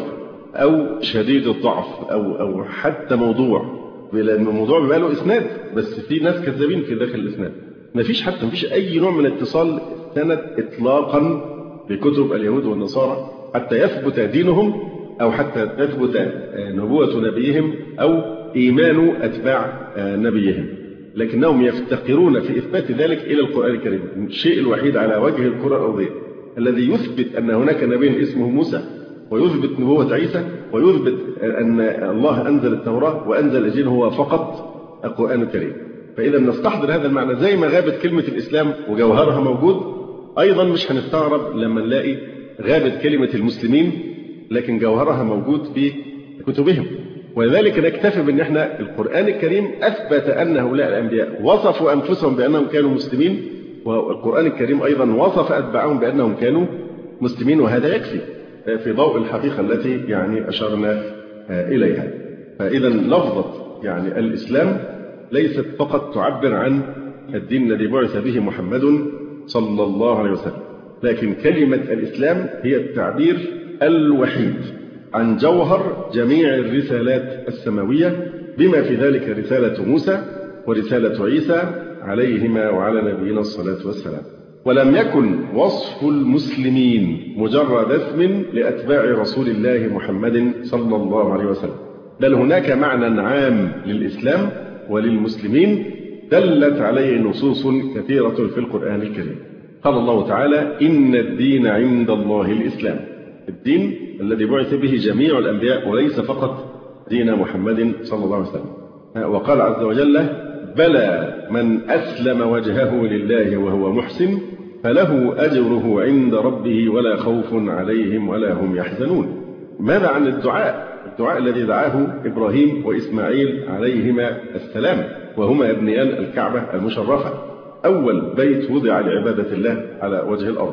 [SPEAKER 2] أو شديد الضعف أو حتى موضوع، لأن الموضوع بيبقى له إسناد بس في ناس كذابين في داخل الإسناد. ما فيش أي نوع من اتصال سند إطلاقا بكتب اليهود والنصارى حتى يثبت دينهم أو حتى تثبت نبوة نبيهم أو إيمان أتباع نبيهم، لكنهم يفتقرون في إثبات ذلك إلى القرآن الكريم. الشيء الوحيد على وجه الكرة الأرضية الذي يثبت أن هناك نبي اسمه موسى ويثبت نبوة عيسى ويثبت أن الله أنزل التوراة وأنزل الإنجيل هو فقط القرآن الكريم. فإذا نستحضر هذا المعنى زي ما غابت كلمة الإسلام وجوهرها موجود، أيضا مش هنستغرب لما نلاقي غابت كلمة المسلمين لكن جوهرها موجود في كتبهم. ولذلك نكتفي بأن احنا القرآن الكريم أثبت أن هؤلاء الأنبياء وصفوا أنفسهم بأنهم كانوا مسلمين، والقرآن الكريم أيضا وصف أتباعهم بأنهم كانوا مسلمين، وهذا يكفي في ضوء الحقيقة التي أشرنا إليها. فإذا لفظة الإسلام ليست فقط تعبر عن الدين الذي بعث به محمد صلى الله عليه وسلم، لكن كلمة الإسلام هي التعبير الوحيد عن جوهر جميع الرسالات السماوية، بما في ذلك رسالة موسى ورسالة عيسى عليهما وعلى نبينا الصلاة والسلام. ولم يكن وصف المسلمين مجرد اسم لأتباع رسول الله محمد صلى الله عليه وسلم، بل هناك معنى عام للإسلام وللمسلمين دلت عليه نصوص كثيرة في القرآن الكريم. قال الله تعالى: إن الدين عند الله الإسلام، الدين الذي بعث به جميع الأنبياء وليس فقط دين محمد صلى الله عليه وسلم. وقال عز وجل: بلى من أسلم وجهه لله وهو محسن فله أجره عند ربه ولا خوف عليهم ولا هم يحزنون. ماذا عن الدعاء الذي دعاه إبراهيم وإسماعيل عليهما السلام وهما ابنيان الكعبة المشرفة، أول بيت وضع لعبادة الله على وجه الأرض: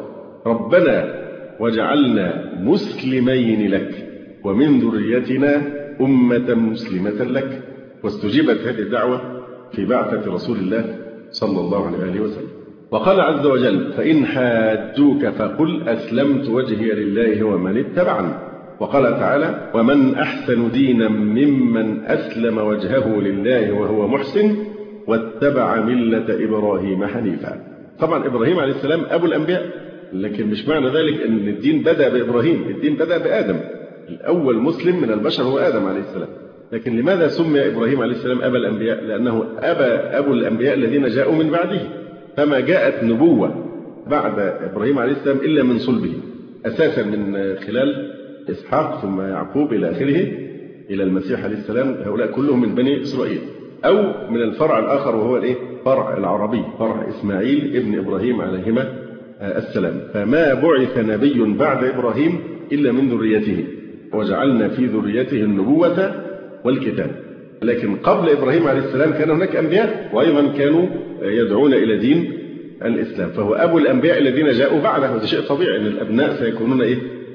[SPEAKER 2] ربنا واجعلنا مسلمين لك ومن ذريتنا أمة مسلمة لك. واستجيبت هذه الدعوة في بعثة رسول الله صلى الله عليه وسلم. وقال عز وجل: فإن حاجوك فقل أسلمت وجهي لله ومن اتبعني. وقال تعالى: ومن أحسن دينا ممن أسلم وجهه لله وهو محسن واتبع ملة إبراهيم حنيفا. طبعا إبراهيم عليه السلام أبو الأنبياء، لكن مش معنى ذلك أن الدين بدأ بإبراهيم، الدين بدأ بآدم. الأول مسلم من البشر هو آدم عليه السلام. لكن لماذا سمي إبراهيم عليه السلام أبا الأنبياء؟ لأنه أبو الأنبياء الذين جاءوا من بعده، فما جاءت نبوة بعد إبراهيم عليه السلام إلا من صلبه، أساسا من خلال إسحاق ثم يعقوب إلى آخره إلى المسيح عليه السلام. هؤلاء كلهم من بني إسرائيل، أو من الفرع الآخر وهو فرع العربي، فرع إسماعيل ابن إبراهيم عليهما السلام. فما بعث نبي بعد إبراهيم إلا من ذريته، وجعلنا في ذريته النبوة والكتاب. لكن قبل إبراهيم عليه السلام كان هناك أنبياء وأيضا كانوا يدعون إلى دين الإسلام، فهو أبو الأنبياء الذين جاءوا بعده. وده شيء طبيعي أن الأبناء سيكونون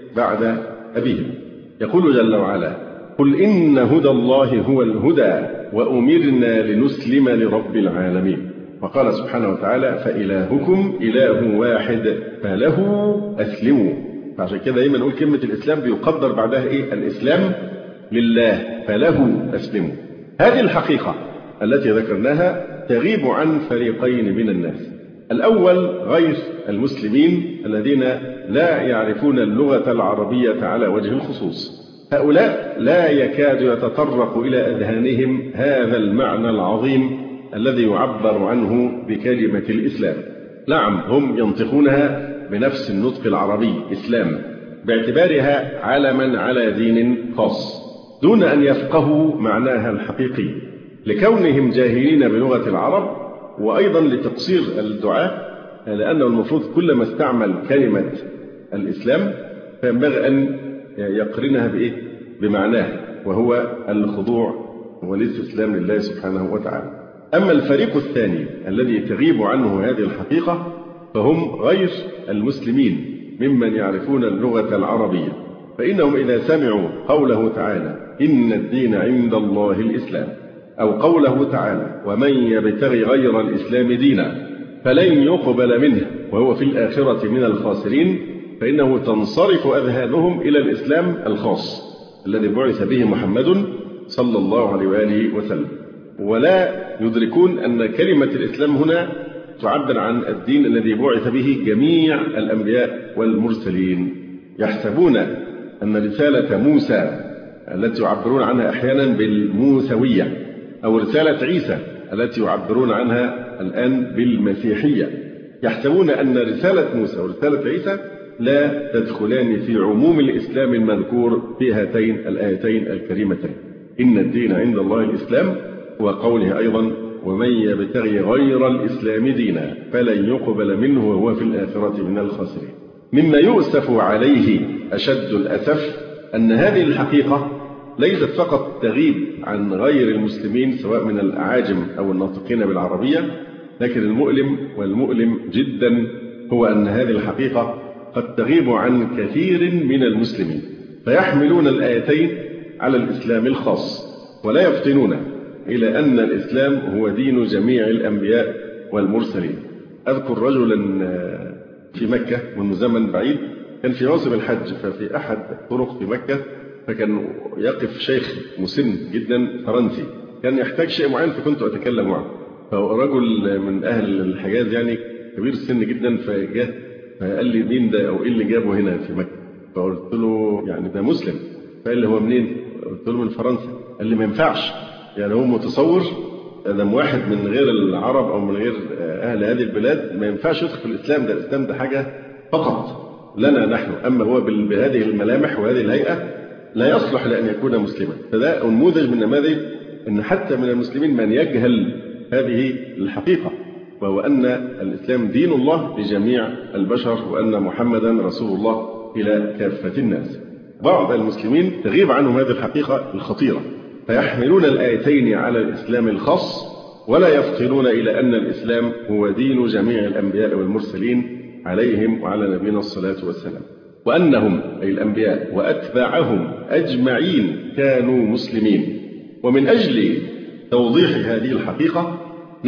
[SPEAKER 2] بعد أبيهم. يقول جل وعلا: قل إن هدى الله هو الهدى وأمرنا لنسلم لرب العالمين. وقال سبحانه وتعالى: فإلهكم إله واحد فله أسلموا. فعشان كده دايما نقول كلمة الإسلام بيقدر بعدها الإسلام لله، فله أسلموا. هذه الحقيقة التي ذكرناها تغيب عن فريقين من الناس. الأول غير المسلمين الذين لا يعرفون اللغة العربية على وجه الخصوص. هؤلاء لا يكاد يتطرق إلى أذهانهم هذا المعنى العظيم الذي يعبر عنه بكلمة الإسلام. نعم، هم ينطقونها بنفس النطق العربي إسلام، باعتبارها علما على دين خاص، دون أن يفقهوا معناها الحقيقي لكونهم جاهلين بلغة العرب، وأيضا لتقصير الدعاء، لأنه المفروض كلما استعمل كلمة الإسلام فينبغي أن يقرنها بمعناه، وهو الخضوع والاستسلام لله سبحانه وتعالى. أما الفريق الثاني الذي تغيب عنه هذه الحقيقة فهم غير المسلمين ممن يعرفون اللغة العربية، فإنهم إذا سمعوا قوله تعالى إن الدين عند الله الإسلام، أو قوله تعالى ومن يبتغي غير الإسلام دينا فلن يقبل منه وهو في الآخرة من الخاسرين، فإنه تنصرف أذهانهم إلى الإسلام الخاص الذي بعث به محمد صلى الله عليه وآله وسلم، ولا يدركون أن كلمة الإسلام هنا تعبر عن الدين الذي بعث به جميع الأنبياء والمرسلين. يحسبون أن رسالة موسى التي يعبرون عنها أحيانا بالموسوية، أو رسالة عيسى التي يعبرون عنها الآن بالمسيحية، يحسبون أن رسالة موسى ورسالة عيسى لا تدخلان في عموم الإسلام المذكور في هاتين الآيتين الكريمتين إن الدين عند الله الإسلام، وقوله أيضا ومن يبتغي غير الإسلام دينا فلن يقبل منه وهو في الآخرة من الخاسرين. مما يؤسف عليه أشد الأسف أن هذه الحقيقة ليست فقط تغيب عن غير المسلمين سواء من الأعاجم أو الناطقين بالعربية، لكن المؤلم جدا هو أن هذه الحقيقة قد تغيب عن كثير من المسلمين، فيحملون الآيتين على الإسلام الخاص ولا يفطنون إلى أن الإسلام هو دين جميع الأنبياء والمرسلين. أذكر رجلا في مكة منذ زمن بعيد كان في موسم الحج، ففي أحد الطرق في مكة فكان يقف شيخ مسن جدا فرنسي كان يحتاج شيء معين فكنت أتكلم معه، فرجل من أهل الحجاز يعني كبير السن جدا فجاء فقال لي مين ده أو إيه اللي جابه هنا في مكة؟ فقلت له يعني ده مسلم. فقال لي هو منين؟ قلت له من فرنسا. قال لي ما ينفعش، يعني هو متصور أدم واحد من غير العرب أو من غير أهل هذه البلاد ما ينفعش يدخل في الإسلام، ده الإسلام ده حاجة فقط لنا نحن، أما هو بهذه الملامح وهذه الهيئة لا يصلح لأن يكون مسلما. فده نموذج من نماذج أن حتى من المسلمين من يجهل هذه الحقيقة، وهو أن الإسلام دين الله لجميع البشر وأن محمدا رسول الله إلى كافة الناس. بعض المسلمين تغيب عنهم هذه الحقيقة الخطيرة، فيحملون الآيتين على الإسلام الخاص ولا يفطنون إلى أن الإسلام هو دين جميع الأنبياء والمرسلين عليهم وعلى نبينا الصلاة والسلام، وأنهم أي الأنبياء وأتباعهم أجمعين كانوا مسلمين. ومن أجل توضيح هذه الحقيقة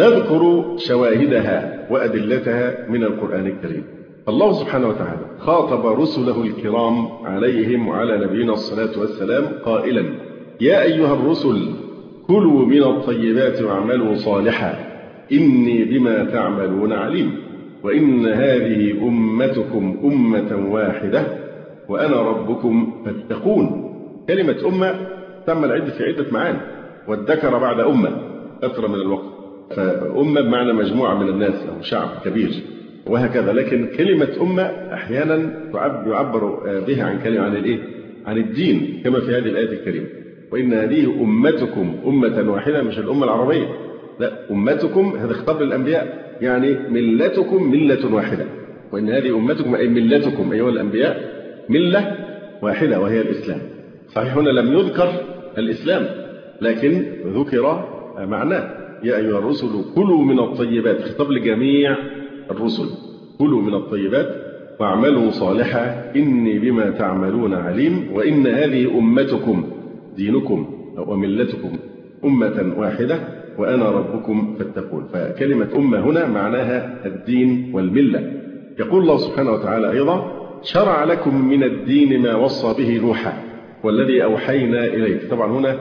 [SPEAKER 2] نذكر شواهدها وأدلتها من القرآن الكريم. الله سبحانه وتعالى خاطب رسله الكرام عليهم وعلى نبينا الصلاة والسلام قائلا يا أيها الرسل كلوا من الطيبات واعملوا صالحا إني بما تعملون عليم وإن هذه أمتكم أمة واحدة وأنا ربكم فاتقون. كلمة أمة تم العد في عدة معاني، والذكر بعد أمة أكثر من الوقت، فأمة بمعنى مجموعة من الناس أو شعب كبير وهكذا، لكن كلمة أمة أحيانا يعبر بها عن كلمة عن الدين كما في هذه الآية الكريمة وإن هذه أمتكم أمة واحدة، مش الأمة العربية، لا، أمتكم هذا خطاب للأنبياء، يعني ملتكم ملة واحدة، وإن هذه أمتكم أي ملتكم أيها الأنبياء ملة واحدة وهي الإسلام. صحيح هنا لم يذكر الإسلام لكن ذكر معناه يا أيها الرسل كلوا من الطيبات، خطاب لجميع الرسل، كلوا من الطيبات واعملوا صالحا إني بما تعملون عليم وإن هذه أمتكم دينكم أو ملتكم أمة واحدة وأنا ربكم فاتقون. فكلمة أمة هنا معناها الدين والملة. يقول الله سبحانه وتعالى أيضا شرع لكم من الدين ما وصى به نوحا والذي أوحينا إليك. طبعا هنا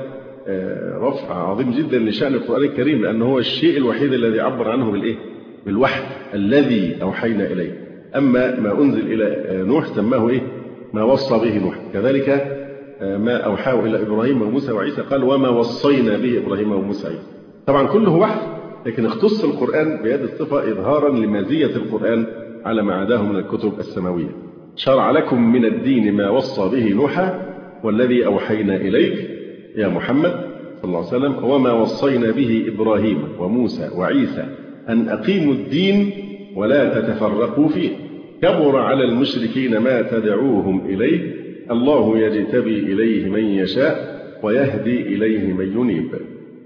[SPEAKER 2] رفع عظيم جدا لشأن القرآن الكريم، لأنه هو الشيء الوحيد الذي عبر عنه بالوحي الذي أوحينا إليه. أما ما أنزل إلى نوح سماه ما وصى به نوح، كذلك ما أوحاه إلى إبراهيم وموسى وعيسى قال وما وصينا به إبراهيم وموسى وعيسى. طبعا كله وحي، لكن اختص القرآن بهذه الصفة إظهارا لمزية القرآن على ما عداه من الكتب السماوية. شرع لكم من الدين ما وصى به نوحا والذي أوحينا إليك يا محمد صلى الله عليه وسلم وما وصينا به إبراهيم وموسى وعيسى أن أقيموا الدين ولا تتفرقوا فيه كبر على المشركين ما تدعوهم إليه الله يجتبي إليه من يشاء ويهدي إليه من ينيب.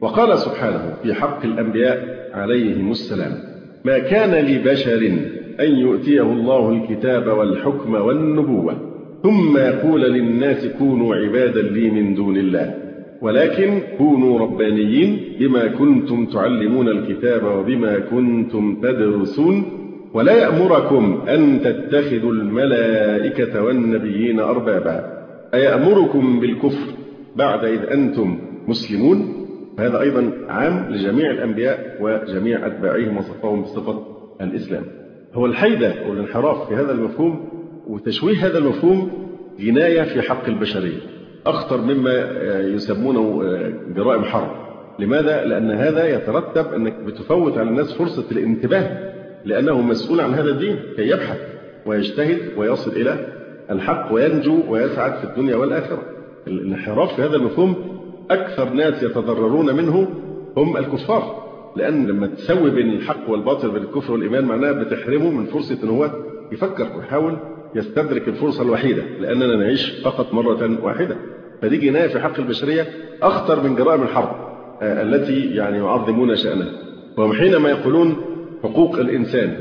[SPEAKER 2] وقال سبحانه في حق الأنبياء عليهم السلام: ما كان لبشر أن يؤتيه الله الكتاب والحكم والنبوة ثم يقول للناس كونوا عبادا لي من دون الله ولكن كونوا ربانيين بما كنتم تعلمون الكتاب وبما كنتم تدرسون ولا يأمركم أن تتخذوا الملائكة والنبيين أربابا أيأمركم بالكفر بعد إذ أنتم مسلمون. هذا أيضا عام لجميع الأنبياء وجميع أتباعهم وصفهم بصفة الإسلام. هو الحيدة والانحراف في هذا المفهوم وتشويه هذا المفهوم جناية في حق البشرية أخطر مما يسمونه جرائم حرب. لماذا؟ لأن هذا يترتب أنك بتفوت على الناس فرصة الانتباه لأنه مسؤول عن هذا الدين كي يبحث ويجتهد ويصل إلى الحق وينجو ويسعد في الدنيا والآخرة. الانحراف في هذا المفهوم أكثر ناس يتضررون منه هم الكفار، لأن لما تسوي بين الحق والباطل بين الكفر والإيمان معناها بتحرمه من فرصة أن هو يفكر ويحاول يستدرك الفرصة الوحيدة، لأننا نعيش فقط مرة واحدة. فدي جناية في حق البشرية أخطر من جرائم الحرب التي يعظمون شأنها. وهم حينما يقولون حقوق الإنسان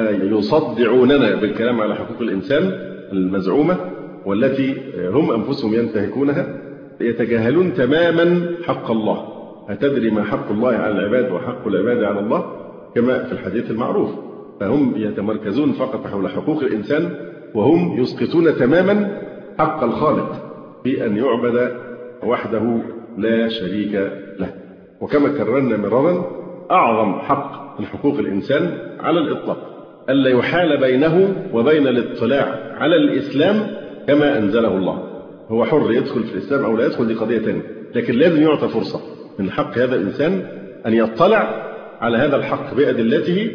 [SPEAKER 2] ويصدعوننا بالكلام على حقوق الإنسان المزعومة والتي هم أنفسهم ينتهكونها يتجاهلون تماما حق الله. أتدري ما حق الله على العباد وحق العباد على الله؟ كما في الحديث المعروف. فهم يتمركزون فقط حول حقوق الإنسان وهم يسقطون تماما حق الخالق في أن يعبد وحده لا شريك له. وكما كررنا مرارا أعظم حق من حقوق الإنسان على الإطلاق ألا يحال بينه وبين الاطلاع على الإسلام كما أنزله الله. هو حر يدخل في الإسلام أو لا يدخل، دي قضية ثانية، لكن لازم يعطى فرصة من حق هذا الإنسان أن يطلع على هذا الحق بأدلته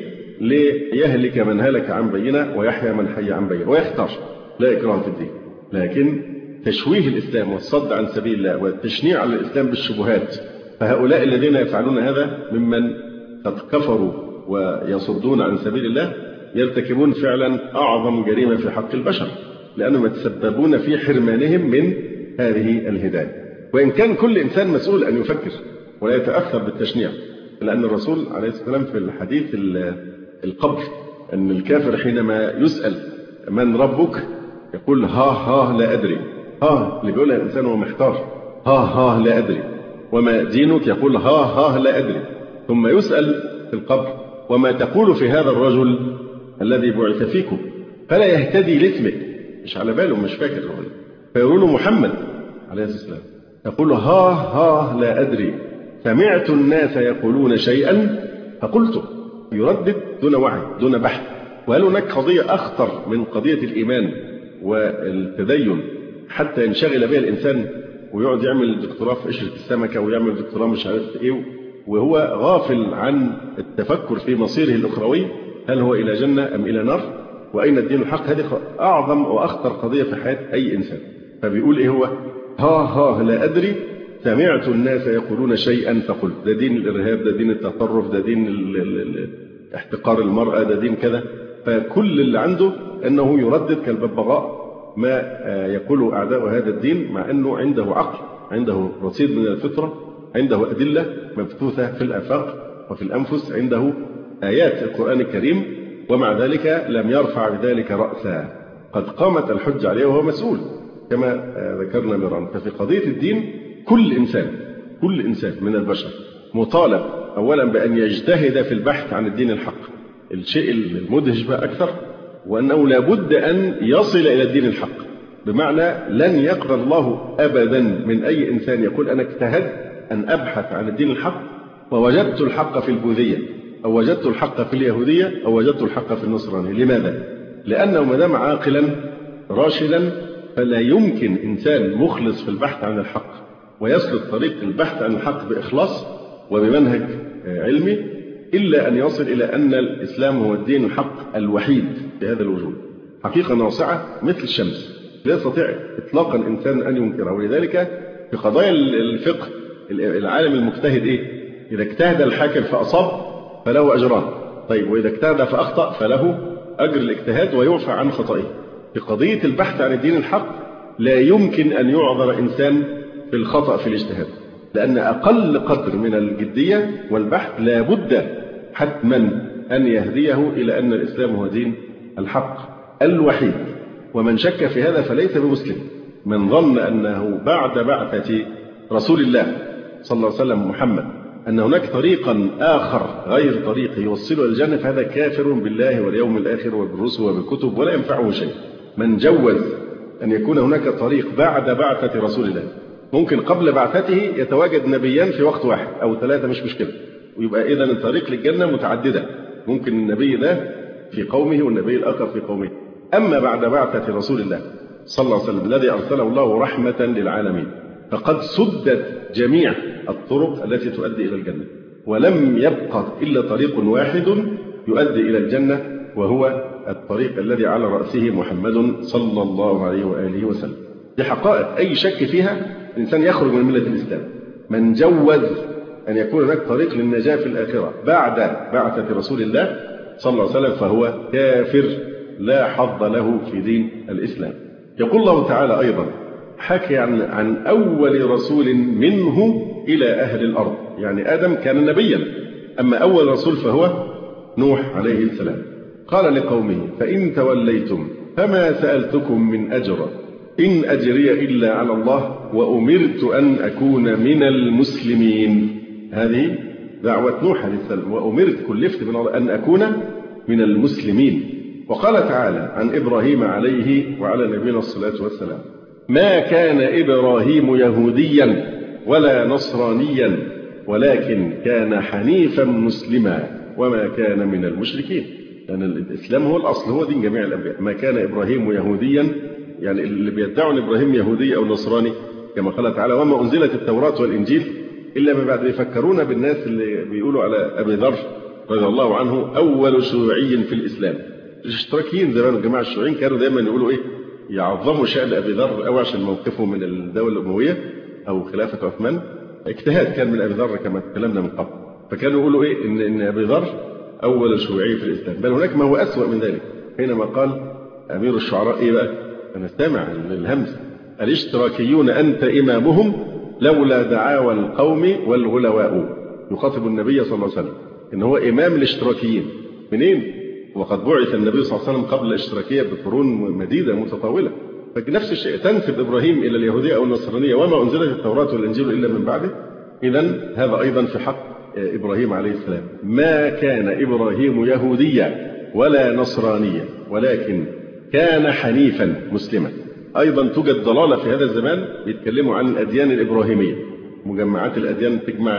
[SPEAKER 2] ليهلك من هلك عن بينة ويحيى من حي عن بينة ويختار. لا إكراه في الدين. لكن تشويه الإسلام والصد عن سبيل الله والتشنيع على الإسلام بالشبهات، فهؤلاء الذين يفعلون هذا ممن قد كفروا ويصدون عن سبيل الله يرتكبون فعلا أعظم جريمة في حق البشر، لأنهم يتسببون في حرمانهم من هذه الهداية. وإن كان كل إنسان مسؤول أن يفكر ولا يتأثر بالتشنيع، لأن الرسول عليه الصلاة والسلام في الحديث القبر أن الكافر حينما يسأل من ربك يقول ها لا أدري. اللي بيقولها الإنسان وهو محتار، ها لا أدري. وما دينك يقول ها لا أدري. ثم يسأل في القبر وما تقول في هذا الرجل الذي بعث فيكم؟ فلا يهتدي لاسمه، مش على باله، مش فاكر. فيقول له محمد عليه الصلاة والسلام، يقول له ها لا أدري، سمعت الناس يقولون شيئا فقلت. يردد دون وعي دون بحث. وهل هناك قضية أخطر من قضية الإيمان والتدين حتى ينشغل بها الإنسان ويقعد يعمل دكتوراه في قشرة السمكة ويعمل دكتوراه مش عارف إيه وهو غافل عن التفكر في مصيره الأخروي؟ هل هو إلى جنة أم إلى نار؟ وأين الدين الحق؟ هذه أعظم وأخطر قضية في حياة أي إنسان. فبيقول إيه هو؟ ها لا أدري، سمعت الناس يقولون شيئا فقلت. ده دين الإرهاب، ده دين التطرف، ده دين احتقار المرأة، ده دين كذا. فكل اللي عنده أنه يردد كالببغاء ما يقوله أعداء هذا الدين، مع أنه عنده عقل، عنده رصيد من الفطرة، عنده أدلة مبثوثة في الآفاق وفي الأنفس، عنده آيات القرآن الكريم، ومع ذلك لم يرفع بذلك رأسا. قد قامت الحجة عليه وهو مسؤول كما ذكرنا مرارا. ففي قضية الدين كل إنسان من البشر مطالب أولا بأن يجتهد في البحث عن الدين الحق. الشيء المدهش بقى أكثر وأنه لابد أن يصل إلى الدين الحق، بمعنى لن يقبل الله أبدا من أي إنسان يقول أنا اجتهدت أن أبحث عن الدين الحق ووجدت الحق في البوذية أو وجدت الحق في اليهودية أو وجدت الحق في النصرانية. لماذا؟ لأنه ما دام عاقلا راشدا فلا يمكن إنسان مخلص في البحث عن الحق ويسلك طريق البحث عن الحق بإخلاص وبمنهج علمي إلا أن يصل إلى أن الإسلام هو الدين الحق الوحيد في هذا الوجود. حقيقة ناصعة مثل الشمس لا يستطيع إطلاقا إنسان أن ينكرها. ولذلك في قضايا الفقه العالم المجتهد إيه؟ إذا اجتهد الحاكم فأصاب فله أجران. طيب وإذا اجتهد فأخطأ فله أجر الاجتهاد ويعفى عن خطئه. في قضية البحث عن الدين الحق لا يمكن أن يعذر إنسان في الخطأ في الاجتهاد، لأن أقل قدر من الجدية والبحث لا بد حتما أن يهديه إلى أن الإسلام هو دين الحق الوحيد. ومن شك في هذا فليس بمسلم. من ظن أنه بعد بعثة رسول الله صلى الله عليه وسلم محمد أن هناك طريقا آخر غير طريقه يوصله إلى الجنة فهذا كافر بالله واليوم الآخر وبالرسل وبالكتب ولا ينفعه شيء. من جوز أن يكون هناك طريق بعد بعثة رسول الله، ممكن قبل بعثته يتواجد نبيان في وقت واحد أو 3 مش مشكلة، ويبقى إذن الطريق للجنة متعددة، ممكن النبي ده في قومه والنبي الآخر في قومه. أما بعد بعثة رسول الله صلى الله عليه وسلم الذي أرسله الله رحمة للعالمين فقد سدت جميع الطرق التي تؤدي إلى الجنة، ولم يبقى إلا طريق واحد يؤدي إلى الجنة، وهو الطريق الذي على رأسه محمد صلى الله عليه وآله وسلم. دي حقائق أي شك فيها الإنسان يخرج من ملة الإسلام. من جوز أن يكون هناك طريق للنجاة في الآخرة بعد بعثة رسول الله صلى الله عليه وسلم فهو كافر لا حظ له في دين الإسلام. يقول الله تعالى أيضا حكي عن أول رسول منه إلى أهل الأرض، يعني آدم كان نبيا، أما أول رسول فهو نوح عليه السلام. قال لقومه فإن توليتم فما سألتكم من أجر إن أجري إلا على الله وأمرت أن أكون من المسلمين. هذه دعوة نوح عليه السلام، وأمرت كلفت من الله أن أكون من المسلمين. وقال تعالى عن إبراهيم عليه وعلى نبينا الصلاة والسلام ما كان إبراهيم يهوديا ولا نصرانيا ولكن كان حنيفا مسلما وما كان من المشركين. لأن الإسلام هو الأصل، هو دين جميع الأنبياء. ما كان إبراهيم يهوديا، يعني اللي بيدعوا أن إبراهيم يهودي أو نصراني كما قال تعالى وما أنزلت التوراة والإنجيل إلا ما بعد. يفكرون بالناس اللي بيقولوا على أبي ذر رضي الله عنه أول شيوعي في الإسلام. الاشتراكيين زمان الجماعة الشيوعيين كانوا دايما يقولوا إيه، يعظموا شأن أبي ذر أو عشان موقفه من الدولة الأموية أو خلافة عثمان. اجتهاد كان من أبي ذر كما تكلمنا من قبل، فكانوا يقولوا إيه إن أبي ذر أول شيوعي في الإسلام. بل هناك ما هو أسوأ من ذلك، حينما قال أمير الشعراء إيه بقى، أنا سامع الهمس الاشتراكيون أنت إمامهم لولا دعاوى القوم والغلواء. يخاطب النبي صلى الله عليه وسلم إن هو إمام الاشتراكيين. منين؟ وقد بعث النبي صلى الله عليه وسلم قبل الاشتراكية بقرون مديدة متطاولة. فنفس الشيء تنسب إبراهيم إلى اليهودية أو النصرانية وما أنزلت التوراة والإنجيل إلا من بعده. إذن هذا أيضا في حق إبراهيم عليه السلام. ما كان إبراهيم يهوديا ولا نصرانيا ولكن كان حنيفا مسلما. أيضا توجد ضلالة في هذا الزمان بيتكلموا عن الأديان الإبراهيمية، مجمعات الأديان تجمع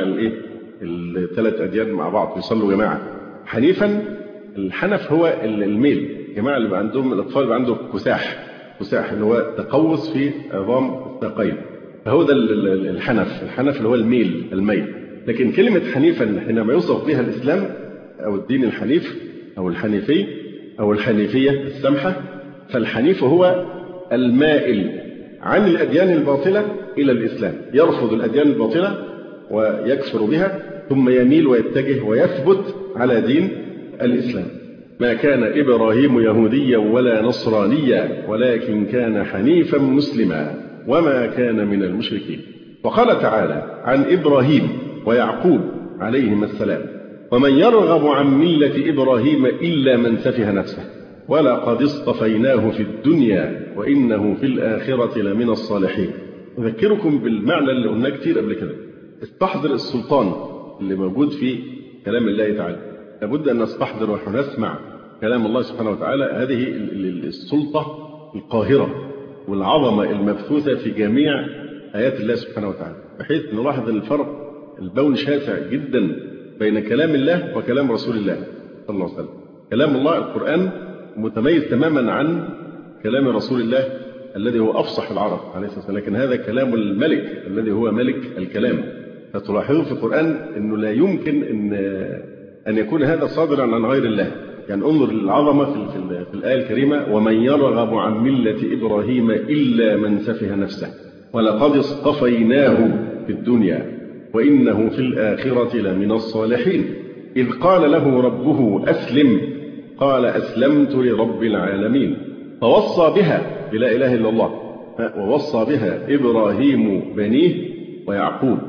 [SPEAKER 2] ال3 أديان مع بعض يصلوا جماعة. حنيفا، الحنف هو الميل، جماعة اللي عندهم الأطفال اللي عنده كساح اللي هو تقوس في عظام الساقين، فهو ده الحنف اللي هو الميل. لكن كلمة حنيفا حينما يوصف بها الإسلام أو الدين الحنيف أو الحنيفي أو الحنيفية السمحة، فالحنيف هو المائل عن الأديان الباطلة إلى الإسلام، يرفض الأديان الباطلة ويكفر بها ثم يميل ويتجه ويثبت على دين الإسلام. ما كان إبراهيم يهوديا ولا نصرانيا ولكن كان حنيفا مسلما وما كان من المشركين. وقال تعالى عن إبراهيم ويعقوب عليهما السلام ومن يرغب عن ملة إبراهيم إلا من سفه نفسه ولقد اصطفيناه في الدنيا وإنه في الآخرة لمن الصالحين. أذكركم بالمعنى اللي قلناه كتير قبل كده. استحضر السلطان اللي موجود في كلام الله تعالى. لابد أن نستحضر ونحن نسمع كلام الله سبحانه وتعالى هذه السلطة القاهرة والعظمة المبثوثة في جميع آيات الله سبحانه وتعالى، بحيث نلاحظ الفرق البون شاسع جدا بين كلام الله وكلام رسول الله صلى الله عليه وسلم. كلام الله القرآن متميز تماما عن كلام رسول الله الذي هو أفصح العرب عليه الصلاة والسلام، لكن هذا كلام الملك الذي هو ملك الكلام. فتلاحظوا في القرآن أنه لا يمكن أن يكون هذا صادرا عن غير الله. يعني انظر للعظمة في الآية الكريمة ومن يرغب عن ملة إبراهيم إلا من سفه نفسه ولقد اصطفيناه في الدنيا وإنه في الآخرة لمن الصالحين إذ قال له ربه أسلم قال أسلمت لرب العالمين فوصى بها بلا إله إلا الله ووصى بها إبراهيم بنيه ويعقوب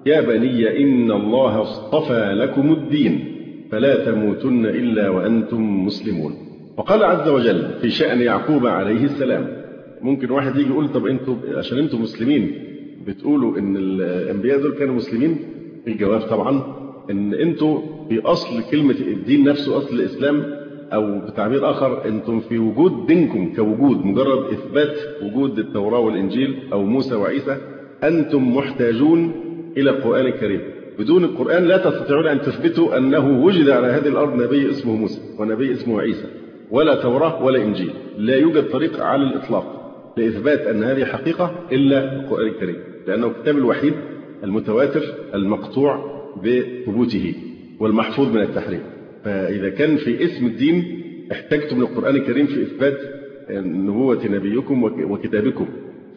[SPEAKER 2] يا بني إن الله اصطفى لكم الدين فلا تموتن إلا وأنتم مسلمون. وقال عز وجل في شأن يعقوب عليه السلام. ممكن واحد يجي يقول طب أنتم عشان أنتم مسلمين بتقولوا إن الأنبياء دول كانوا مسلمين؟ الجواب طبعا إن أنتم في أصل كلمة الدين نفسه أصل الإسلام، أو بتعبير آخر أنتم في وجود دينكم كوجود مجرد إثبات وجود التوراة والإنجيل أو موسى وعيسى، أنتم محتاجون إلى القرآن الكريم. بدون القرآن لا تستطيعون أن تثبتوا أنه وجد على هذه الأرض نبي اسمه موسى ونبي اسمه عيسى، ولا توراة ولا إنجيل. لا يوجد طريق على الإطلاق لإثبات أن هذه حقيقة إلا القرآن الكريم، لأنه الكتاب الوحيد المتواتر المقطوع بثبوته والمحفوظ من التحريف. فإذا كان في اسم الدين احتجتم للقرآن الكريم في إثبات نبوة نبيكم وكتابكم،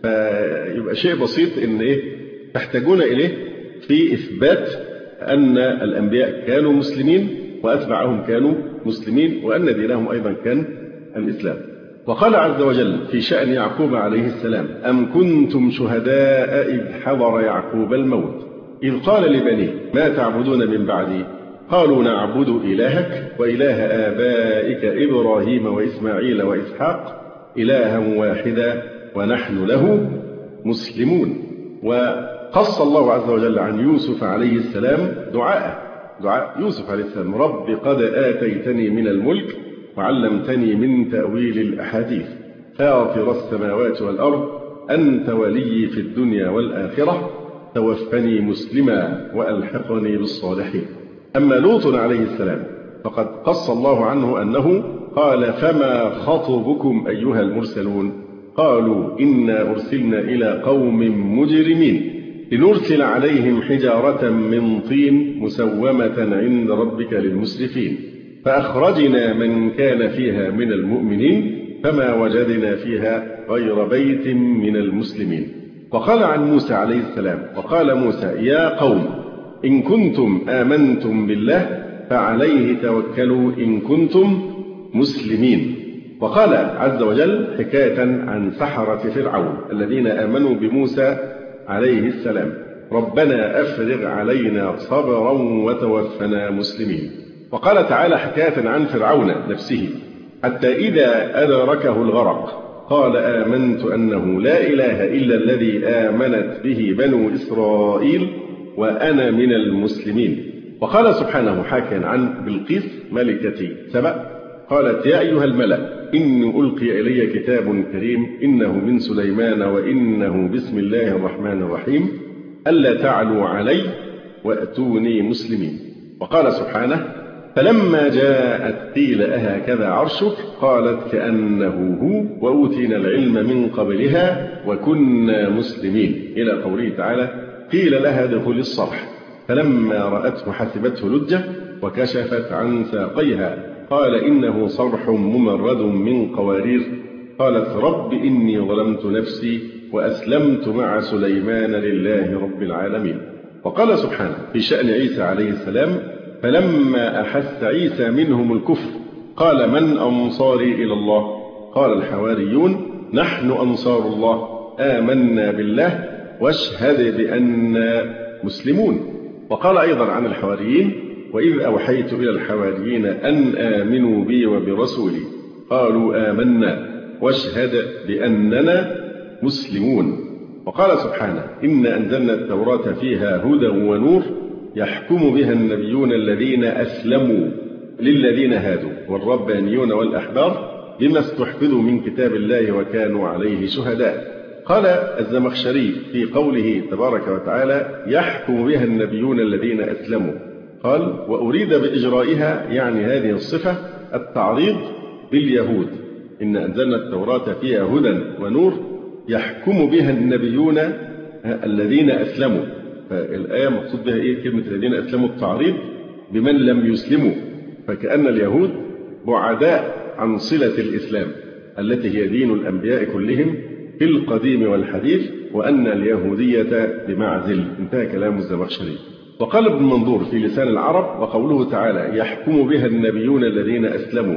[SPEAKER 2] فيبقى شيء بسيط إن تحتاجون إليه في إثبات أن الأنبياء كانوا مسلمين وأتباعهم كانوا مسلمين، وأن دينهم أيضا كان الإسلام. وقال عز وجل في شأن يعقوب عليه السلام: أم كنتم شهداء إذ حضر يعقوب الموت إذ قال لبنيه ما تعبدون من بعدي قالوا نعبد إلهك وإله آبائك إبراهيم وإسماعيل وإسحاق إلها واحدا ونحن له مسلمون. وقص الله عز وجل عن يوسف عليه السلام دعاء يوسف عليه السلام: رب قد آتيتني من الملك وعلمتني من تأويل الأحاديث فاطر السماوات والأرض أنت ولي في الدنيا والآخرة توفني مسلما وألحقني بالصالحين. أما لوط عليه السلام فقد قص الله عنه أنه قال: فما خطبكم أيها المرسلون قالوا إنا أرسلنا إلى قوم مجرمين لنرسل عليهم حجارة من طين مسومة عند ربك للمسرفين فأخرجنا من كان فيها من المؤمنين فما وجدنا فيها غير بيت من المسلمين. وقال عن موسى عليه السلام: وقال موسى يا قوم إن كنتم آمنتم بالله فعليه توكلوا إن كنتم مسلمين. وقال عز وجل حكاية عن سحرة فرعون الذين آمنوا بموسى عليه السلام: ربنا أفرغ علينا صبرا وتوفنا مسلمين. وقال تعالى حكاية عن فرعون نفسه: حتى إذا أدركه الغرق قال آمنت أنه لا إله إلا الذي آمنت به بنو إسرائيل وأنا من المسلمين. وقال سبحانه حاكيا عن بلقيس ملكة سبأ قالت: يا أيها الملأ إني ألقي إلي كتاب كريم إنه من سليمان وإنه بسم الله الرحمن الرحيم ألا تعلوا علي وأتوني مسلمين. وقال سبحانه: فلما جاءت قيل أهكذا عرشك قالت كأنه هو وأوتينا العلم من قبلها وكنا مسلمين إلى قوله تعالى: قيل لها ادخلي الصرح فلما رأته حسبته لجة وكشفت عن ساقيها قال إنه صرح ممرد من قوارير قالت رب إني ظلمت نفسي وأسلمت مع سليمان لله رب العالمين. وقال سبحانه في شأن عيسى عليه السلام: فلما أحس عيسى منهم الكفر قال من أنصاري إلى الله قال الحواريون نحن أنصار الله آمنا بالله واشهد بأننا مسلمون. وقال أيضا عن الحواريين: وإذ أوحيت إلى الحواريين أن آمنوا بي وبرسولي قالوا آمنا واشهد بأننا مسلمون. وقال سبحانه: إنا أنزلنا التوراة فيها هدى ونور يحكم بها النبيون الذين أسلموا للذين هادوا والربانيون والأحبار بما استحفظوا من كتاب الله وكانوا عليه شهداء. قال الزمخشري في قوله تبارك وتعالى: يحكم بها النبيون الذين أسلموا، قال: وأريد بإجرائها يعني هذه الصفة التعريض باليهود. إن أنزلنا التوراة فيها هدى ونور يحكم بها النبيون الذين أسلموا. فالآية مقصود بها إيه؟ كلمة الذين أسلموا التعريض بمن لم يسلموا، فكأن اليهود بعداء عن صلة الإسلام التي هي دين الأنبياء كلهم في القديم والحديث، وأن اليهودية بمعزل. انتهى كلام الزمخشري. وقال ابن منظور في لسان العرب: وقوله تعالى يحكم بها النبيون الذين أسلموا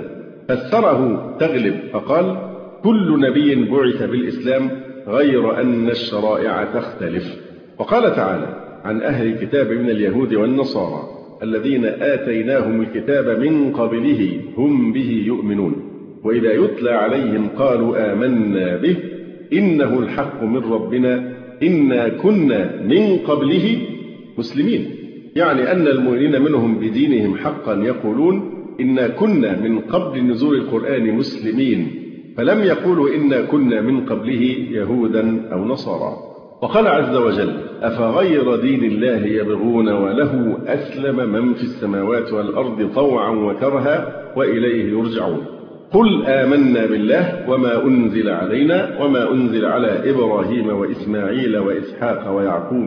[SPEAKER 2] فسره تغلب فقال: كل نبي بعث بالإسلام غير أن الشرائع تختلف. وقال تعالى: عن أهل الكتاب من اليهود والنصارى الذين آتيناهم الكتاب من قبله هم به يؤمنون وإذا يتلى عليهم قالوا آمنا به إنه الحق من ربنا إنا كنا من قبله مسلمين. يعني أن المؤمنين منهم بدينهم حقا يقولون إنا كنا من قبل نزول القرآن مسلمين، فلم يقولوا إنا كنا من قبله يهودا أو نصارى. وقال عز وجل أفغير دين الله يبغون وله أسلم من في السماوات والأرض طوعا وكرها وإليه يرجعون. قل آمنا بالله وما أنزل علينا وما أنزل على إبراهيم وإسماعيل وإسحاق ويعقوب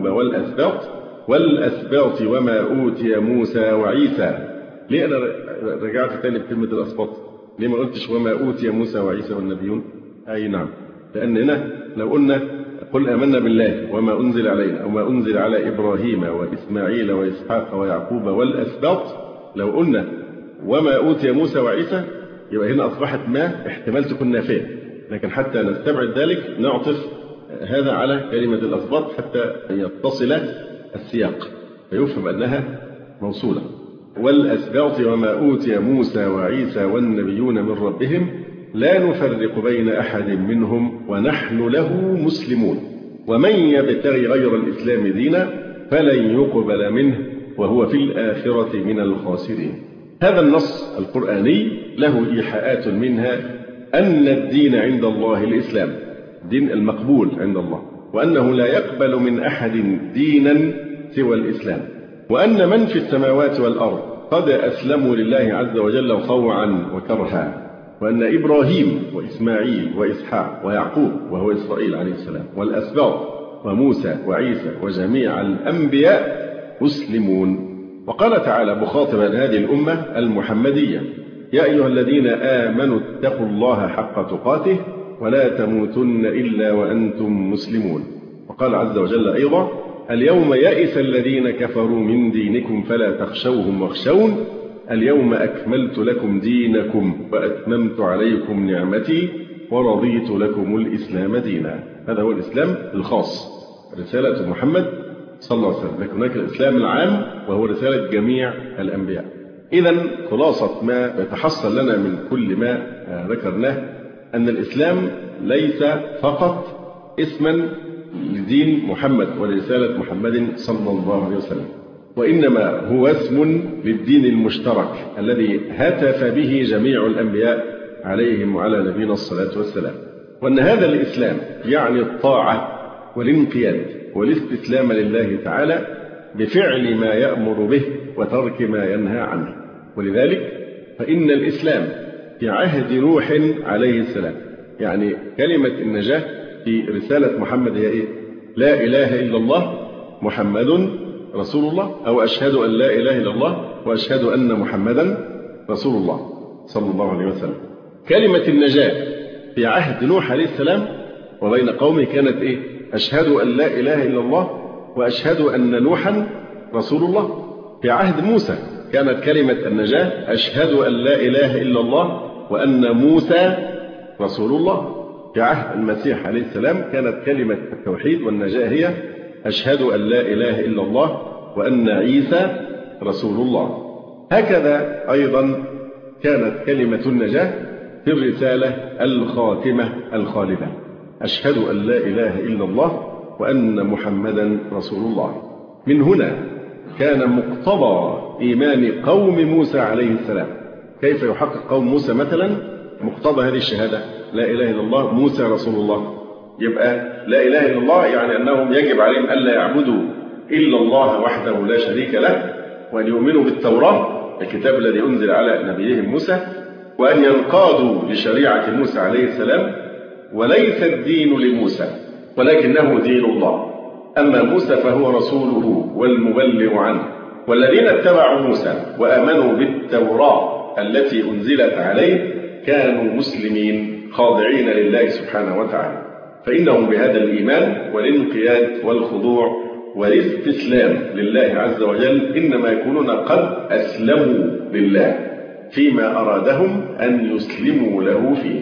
[SPEAKER 2] والأسباط وما أوتي موسى وعيسى. ليه أنا رجعت تاني بكلمة الأسباط؟ ليه ما قلتش وما أوتي موسى وعيسى والنبيون؟ أي نعم، لأن هنا لو قلنا قل آمنا بالله وما أنزل علينا وما أنزل على إبراهيم وإسماعيل وإسحاق ويعقوب والأسباط، لو قلنا وما أوتي موسى وعيسى يبقى هنا أصبحت ما احتمال تكون نافية، لكن حتى نستبعد ذلك نعطف هذا على كلمة الأسباط حتى يتصل السياق فيفهم أنها موصولة. والأسباط وما أوتي موسى وعيسى والنبيون من ربهم لا نفرق بين أحد منهم ونحن له مسلمون ومن يبتغي غير الإسلام دينا فلن يقبل منه وهو في الآخرة من الخاسرين. هذا النص القرآني له إيحاءات منها أن الدين عند الله الإسلام، دين المقبول عند الله، وأنه لا يقبل من أحد دينا سوى الإسلام، وأن من في السماوات والأرض قد أسلموا لله عز وجل طوعا وكرها، وأن إبراهيم وإسماعيل وإسحاق ويعقوب وهو إسرائيل عليه السلام والأسباط وموسى وعيسى وجميع الأنبياء مسلمون. وقال تعالى مخاطبا هذه الأمة المحمدية يا أيها الذين آمنوا اتقوا الله حق تقاته ولا تموتن إلا وأنتم مسلمون. وقال عز وجل أيضا اليوم يئس الذين كفروا من دينكم فلا تخشوهم واخشون اليوم أكملت لكم دينكم وأتممت عليكم نعمتي ورضيت لكم الإسلام دينا. هذا هو الإسلام الخاص، رسالة محمد صلى الله عليه وسلم، لكن هناك الإسلام العام وهو رسالة جميع الأنبياء. إذن خلاصة ما يتحصل لنا من كل ما ذكرناه أن الإسلام ليس فقط اسما لدين محمد ورسالة محمد صلى الله عليه وسلم، وإنما هو اسم للدين المشترك الذي هتف به جميع الأنبياء عليهم وعلى نبينا الصلاة والسلام، وأن هذا الإسلام يعني الطاعة والانقياد والاستسلام لله تعالى بفعل ما يأمر به وترك ما ينهى عنه. ولذلك فإن الإسلام في عهد نوح عليه السلام، يعني كلمة النجاة في رسالة محمد هي إيه؟ لا إله إلا الله محمد رسول الله، أو أشهد أن لا إله إلا الله وأشهد أن محمدا رسول الله صلى الله عليه وسلم. كلمة النجاة في عهد نوح عليه السلام وبين قومه كانت إيه؟ أشهد أن لا إله إلا الله وأشهد أن نوحا رسول الله. في عهد موسى كانت كلمة النجاة أشهد أن لا إله إلا الله وأن موسى رسول الله. في عهد المسيح عليه السلام كانت كلمة التوحيد والنجاة هي أشهد أن لا إله إلا الله وأن عيسى رسول الله. هكذا أيضا كانت كلمة النجاة في الرسالة الخاتمة الخالدة أشهد أن لا إله إلا الله وأن محمدا رسول الله. من هنا كان مقتضى إيمان قوم موسى عليه السلام. كيف يحقق قوم موسى مثلا مقتضى هذه الشهادة لا إله إلا الله موسى رسول الله؟ يبقى لا إله إلا الله يعني أنهم يجب عليهم ألا يعبدوا إلا الله وحده لا شريك له، وأن يؤمنوا بالتوراة الكتاب الذي أنزل على نبيهم موسى، وأن ينقادوا لشريعة موسى عليه السلام. وليس الدين لموسى ولكنه دين الله، أما موسى فهو رسوله والمبلغ عنه. والذين اتبعوا موسى وآمنوا بالتوراة التي أنزلت عليه كانوا مسلمين خاضعين لله سبحانه وتعالى، فإنهم بهذا الإيمان والانقياد والخضوع والاستسلام لله عز وجل إنما يكونون قد أسلموا لله فيما أرادهم أن يسلموا له فيه.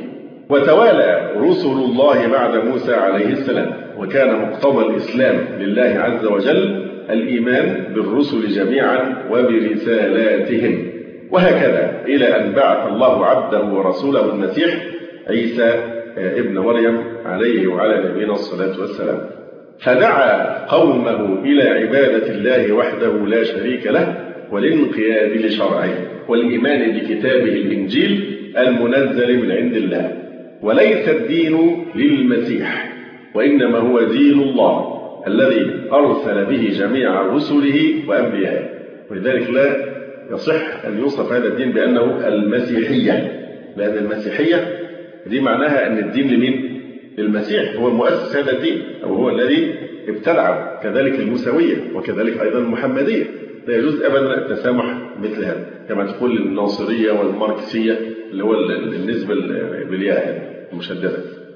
[SPEAKER 2] وتوالى رسل الله بعد موسى عليه السلام، وكان مقتضى الإسلام لله عز وجل الإيمان بالرسل جميعا وبرسالاتهم، وهكذا إلى أن بعث الله عبده ورسوله المسيح عيسى ابن مريم عليه وعلى نبينا الصلاة والسلام، فدعا قومه إلى عبادة الله وحده لا شريك له والانقياد لشرعه والإيمان بكتابه الإنجيل المنزل من عند الله. وليس الدين للمسيح، وإنما هو دين الله الذي أرسل به جميع رسله وأنبيائه. ولذلك لا يصح أن يوصف هذا الدين بأنه المسيحية، لأن المسيحية دي معناها أن الدين لمين؟ للمسيح، هو مؤسس هذا الدين أو هو الذي ابتدعه. كذلك الموسوية وكذلك أيضا المحمدية، لا يجوز أبدا التسامح مثل هذا، كما تقول الناصرية والماركسية اللي هو النسبة بالياء المشددة.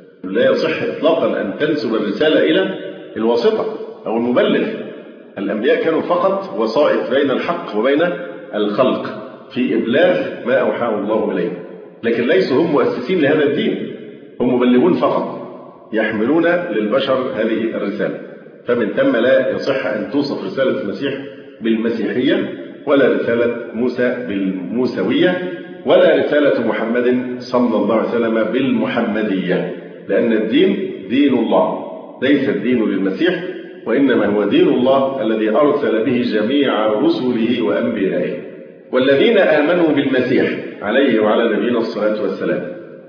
[SPEAKER 2] لا يصح إطلاقا أن تنسب الرسالة إلى الواسطة أو المبلغ. الأنبياء كانوا فقط وسائط بين الحق وبين الخلق في إبلاغ ما أوحاه الله إليه، لكن ليسوا هم مؤسسين لهذا الدين، هم مبلغون فقط يحملون للبشر هذه الرسالة. فمن ثم لا يصح أن توصف رسالة المسيح بالمسيحية، ولا رسالة موسى بالموسوية، ولا رسالة محمد صلى الله عليه وسلم بالمحمدية، لأن الدين دين الله، ليس الدين للمسيح، وإنما هو دين الله الذي أرسل به جميع رسله وأنبيائه. والذين آمنوا بالمسيح عليه وعلى نبينا الصلاة والسلام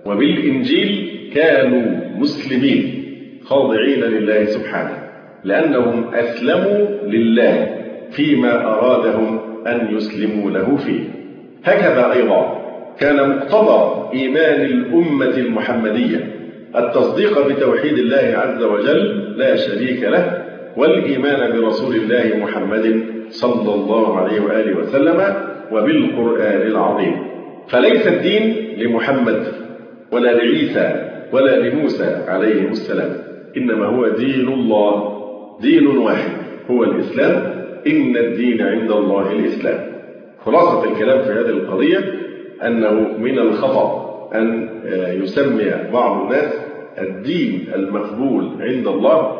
[SPEAKER 2] وبالإنجيل كانوا مسلمين خاضعين لله سبحانه، لأنهم أسلموا لله فيما أرادهم أن يسلموا له فيه. هكذا أيضا كان مقتضى إيمان الأمة المحمدية التصديق بتوحيد الله عز وجل لا شريك له، والإيمان برسول الله محمد صلى الله عليه وآله وسلم وبالقرآن العظيم. فليس الدين لمحمد ولا لعيسى ولا لموسى عليه السلام، إنما هو دين الله، دين واحد هو الإسلام، إن الدين عند الله الإسلام. خلاصة الكلام في هذه القضية أنه من الخطأ أن يسمي بعض الناس الدين المقبول عند الله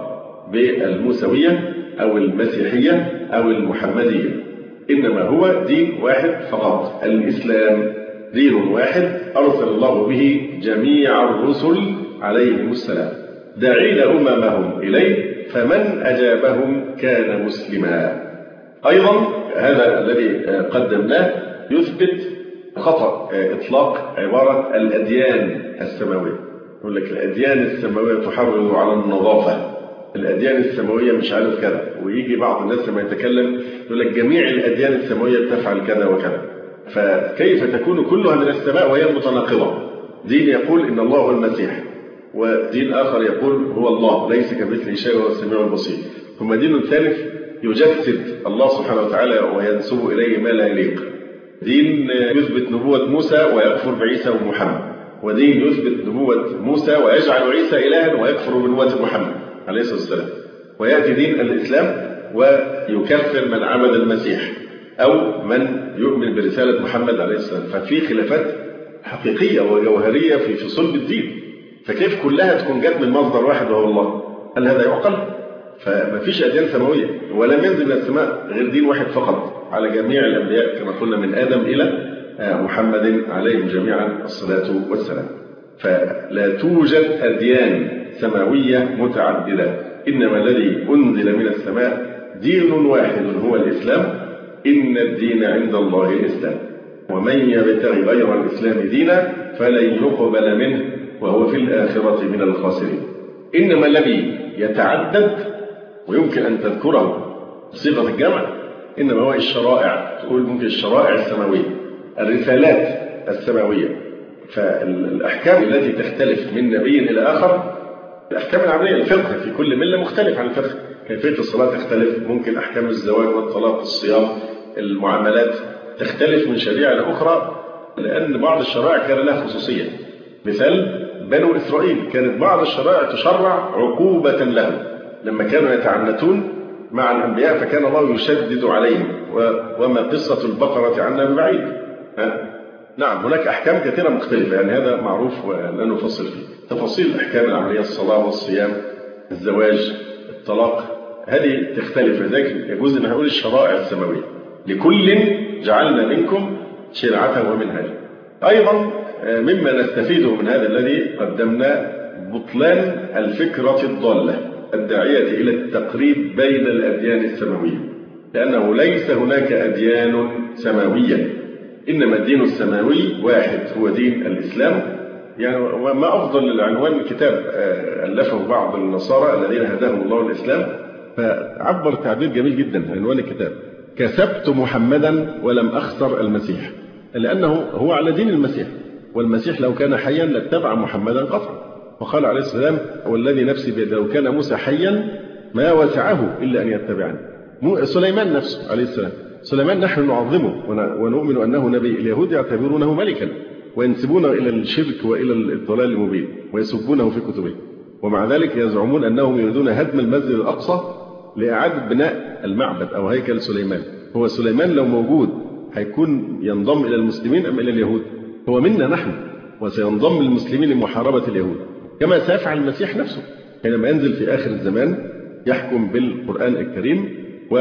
[SPEAKER 2] بالموسوية أو المسيحية أو المحمدية، إنما هو دين واحد فقط، الإسلام دين واحد أرسل الله به جميع الرسل عليهم السلام داعين أممهم إليه، فمن أجابهم كان مسلما. أيضا هذا الذي قدمناه يثبت خطأ إطلاق عبارة الأديان السماوية. يقول لك الأديان السماوية تحرض على النظافة، الأديان السماوية مش عارف كذا، ويجي بعض الناس لما يتكلم يقول لك جميع الأديان السماوية تفعل كذا وكذا. فكيف تكون كلها من السماء وهي متناقضة؟ دين يقول إن الله هو المسيح، ودين آخر يقول هو الله ليس كمثله شيء وهو السميع البصير. ثم دين ثالث يجسد الله سبحانه وتعالى وينسب إليه ما لا يليق. دين يثبت نبوة موسى ويكفر بعيسى ومحمد، ودين يثبت نبوة موسى ويجعل عيسى إلها ويكفر بنبوة محمد عليه الصلاة والسلام. ويأتي دين الإسلام ويكفر من عبد المسيح أو من يؤمن برسالة محمد عليه السلام. ففي خلافات حقيقية وجوهرية في صلب الدين، فكيف كلها تكون جت من مصدر واحد وهو الله؟ هل هذا يعقل؟ فما فيش أديان سماوية، ولم ينزل من السماء غير دين واحد فقط على جميع الأنبياء كما قلنا من آدم إلى محمد عليهم جميعا الصلاة والسلام. فلا توجد أديان سماوية متعددة، إنما الذي أنزل من السماء دين واحد هو الإسلام، إن الدين عند الله الإسلام، ومن يبتغي غير الإسلام دينا فلن يقبل منه وهو في الآخرة من الخاسرين. إنما الذي يتعدد ويمكن أن تذكره بصيغة الجمع إنما هو الشرائع، تقول ممكن الشرائع السماوية، الرسالات السماوية. فالأحكام التي تختلف من نبي إلى آخر الأحكام العملية، الفقه في كل ملة مختلف عن الفقه، كيفية الصلاة تختلف، ممكن أحكام الزواج والطلاق الصيام المعاملات تختلف من شريعة لأخرى، لأن بعض الشرائع كان لها خصوصية. مثال بنو إسرائيل كانت بعض الشرائع تشرع عقوبة لهم لما كانوا يتعنتون مع الأنبياء، فكان الله يشدد عليهم، وما قصة البقرة عنا ببعيد. نعم هناك أحكام كثيرة مختلفة، يعني هذا معروف ولا نفصل فيه. تفاصيل الأحكام العملية الصلاة والصيام الزواج الطلاق هذه تختلف، لذلك يجوز أن نقول الشرائع السماوية لكل جعلنا منكم شرعة ومنهاجا. أيضا مما نستفيده من هذا الذي قدمنا بطلان الفكرة الضالة الداعية إلى التقريب بين الأديان السماوية، لأنه ليس هناك أديان سماوية، إنما الدين السماوي واحد هو دين الإسلام. يعني وما أفضل العنوان كتاب ألفه بعض النصارى الذين هداهم الله الإسلام، فعبر تعبير جميل جدا عنوان الكتاب: كسبت محمدا ولم أخسر المسيح، لأنه هو على دين المسيح، والمسيح لو كان حيا لاتبع محمدا قطعا. وقال عليه السلام: والذي نفسي بيده لو كان موسى حيا ما وسعه إلا أن يتبعني. سليمان نفسه عليه السلام، سليمان نحن نعظمه ونؤمن أنه نبي، اليهود يعتبرونه ملكا وينسبونه إلى الشرك وإلى الضلال المبين ويسبونه في كتبه، ومع ذلك يزعمون أنهم يريدون هدم المسجد الأقصى لإعادة بناء المعبد أو هيكل سليمان. هو سليمان لو موجود هيكون ينضم إلى المسلمين أم إلى اليهود؟ هو منا نحن، وسينضم المسلمين لمحاربة اليهود، كما سيفعل المسيح نفسه حينما ينزل في آخر الزمان يحكم بالقرآن الكريم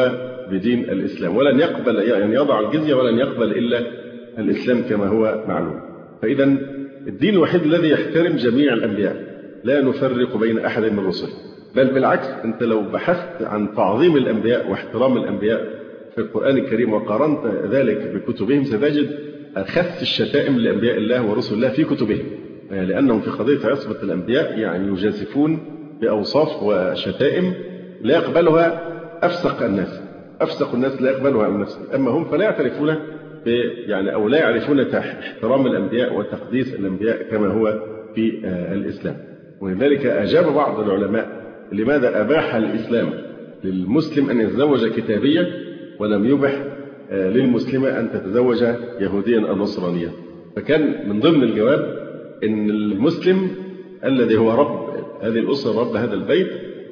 [SPEAKER 2] وبدين الإسلام، ولن يقبل يعني يضع الجزية ولن يقبل إلا الإسلام كما هو معلوم. فإذا الدين الوحيد الذي يحترم جميع الأنبياء، لا نفرق بين أحد من الرسل، بل بالعكس، أنت لو بحثت عن تعظيم الأنبياء واحترام الأنبياء في القرآن الكريم وقارنت ذلك بكتبهم ستجد أخس الشتائم لأنبياء الله ورسل الله في كتبهم، لأنهم في قضية عصمة الأنبياء يعني يجازفون بأوصاف وشتائم لا يقبلها أفسق الناس، أفسق الناس لا يقبلها عن نفسه، أما هم فلا يعترفون يعني أو لا يعرفون احترام الأنبياء وتقديس الأنبياء كما هو في الإسلام. ولذلك أجاب بعض العلماء: لماذا أباح الإسلام للمسلم أن يتزوج كتابيا ولم يبح للمسلمة أن تتزوج يهوديا أو نصرانيا؟ فكان من ضمن الجواب أن المسلم الذي هو رب هذه الأسرة رب هذا البيت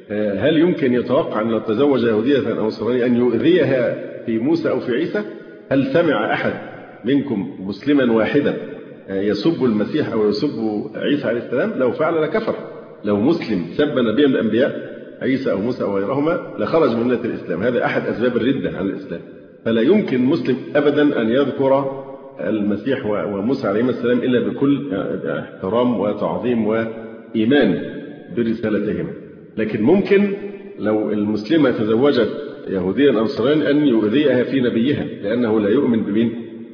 [SPEAKER 2] هل يمكن يتوقع أن لو تزوج يهودية أو نصرانية أن يؤذيها في موسى أو في عيسى؟ هل سمع أحد منكم مسلما واحدا يسب المسيح أو يسب عيسى عليه السلام؟ لو فعل لكفر. لو مسلم سب نبي من الأنبياء عيسى أو موسى أو غيرهما لخرج من ملة الإسلام. هذا أحد أسباب الردة عن الإسلام. فلا يمكن مسلم أبدا أن يذكر المسيح وموسى عليهما السلام إلا بكل احترام وتعظيم وإيمان برسالتهما. لكن ممكن لو المسلمة تزوجت يهوديا أو نصرانيا أن يؤذيها في نبيها، لأنه لا يؤمن بمين؟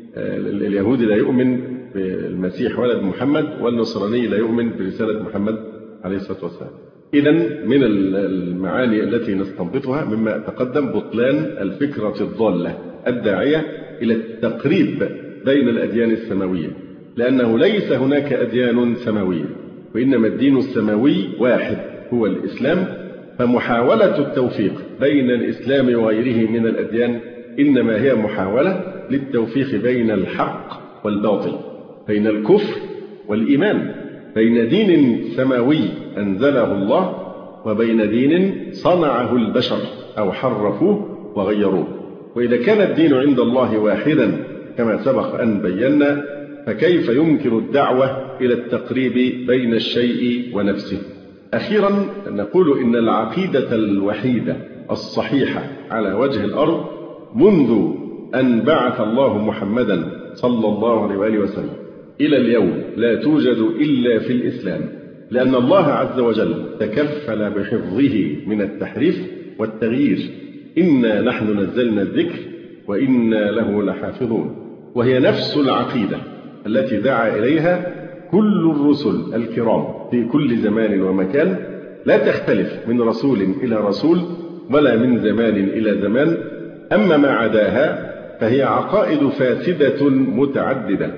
[SPEAKER 2] اليهودي لا يؤمن بالمسيح ولا بمحمد، والنصراني لا يؤمن برسالة محمد عليه الصلاة والسلام. إذن من المعاني التي نستنبطها مما تقدم بطلان الفكرة الضالة الداعية إلى التقريب بين الأديان السماوية، لأنه ليس هناك أديان سماوية، وإنما الدين السماوي واحد هو الإسلام. فمحاولة التوفيق بين الإسلام وغيره من الأديان إنما هي محاولة للتوفيق بين الحق والباطل، بين الكفر والإيمان، بين دين سماوي أنزله الله وبين دين صنعه البشر أو حرفوه وغيروه. وإذا كان الدين عند الله واحدا كما سبق أن بينا، فكيف يمكن الدعوة إلى التقريب بين الشيء ونفسه؟ أخيرا نقول إن العقيدة الوحيدة الصحيحة على وجه الأرض منذ أن بعث الله محمدا صلى الله عليه وآله وسلم إلى اليوم لا توجد إلا في الإسلام، لأن الله عز وجل تكفل بحفظه من التحريف والتغيير. إنا نحن نزلنا الذكر وإنا له لحافظون. وهي نفس العقيدة التي دعا إليها كل الرسل الكرام في كل زمان ومكان، لا تختلف من رسول إلى رسول ولا من زمان إلى زمان. أما ما عداها فهي عقائد فاسدة متعددة،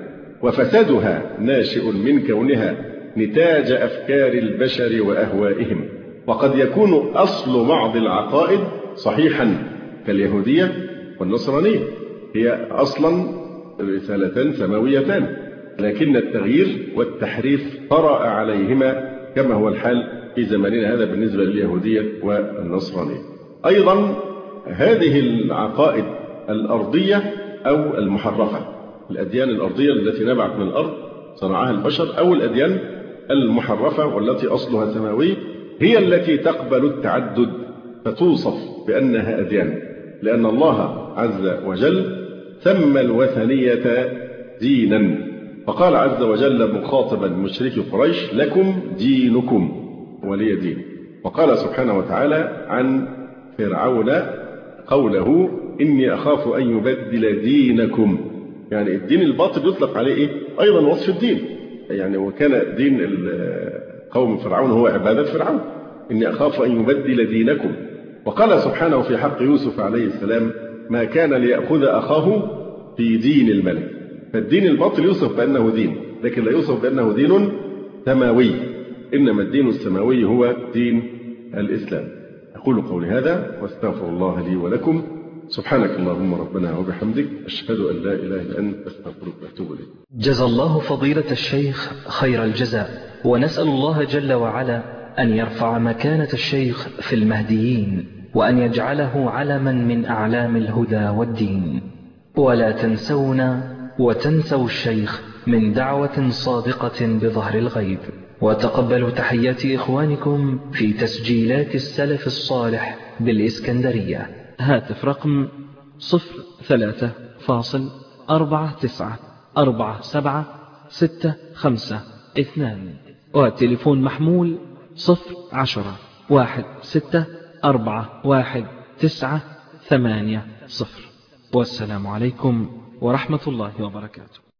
[SPEAKER 2] وفسادها ناشئ من كونها نتاج أفكار البشر وأهوائهم. وقد يكون أصل بعض العقائد صحيحا كاليهودية والنصرانية، هي أصلا رسالتان سماويتان، لكن التغيير والتحريف طرأ عليهما كما هو الحال في زماننا هذا بالنسبة لليهودية والنصرانية. أيضا هذه العقائد الأرضية أو المحرفة، الأديان الأرضية التي نبعت من الأرض صنعها البشر، أو الأديان المحرفة والتي أصلها سماوي، هي التي تقبل التعدد فتوصف بأنها أديان، لأن الله عز وجل سمى الوثنية دينا، فقال عز وجل مخاطبا مشركي قريش: لكم دينكم ولي دين. وقال سبحانه وتعالى عن فرعون قوله: إني أخاف أن يبدل دينكم، يعني الدين الباطل يطلق عليه إيه؟ أيضا وصف الدين، يعني وكان دين قوم فرعون هو عبادة فرعون، إني أخاف أن يبدل دينكم. وقال سبحانه في حق يوسف عليه السلام: ما كان ليأخذ أخاه في دين الملك. فالدين الباطل يوصف بأنه دين، لكن لا يوصف بأنه دين سماوي، إنما الدين السماوي هو دين الإسلام. أقول قولي هذا واستغفر الله لي ولكم. سبحانك اللهم ربنا وبحمدك، أشهد أن لا إله إلا أنت، أستغفرك وأتوب إليك.
[SPEAKER 1] جزى الله فضيلة الشيخ خير الجزاء، ونسأل الله جل وعلا أن يرفع مكانة الشيخ في المهديين، وأن يجعله علما من أعلام الهدى والدين. ولا تنسونا وتنسوا الشيخ من دعوة صادقة بظهر الغيب. وتقبلوا تحيات إخوانكم في تسجيلات السلف الصالح بالإسكندرية. هاتف رقم 0349476562، وتليفون محمول 01016411980. والسلام عليكم ورحمة الله وبركاته.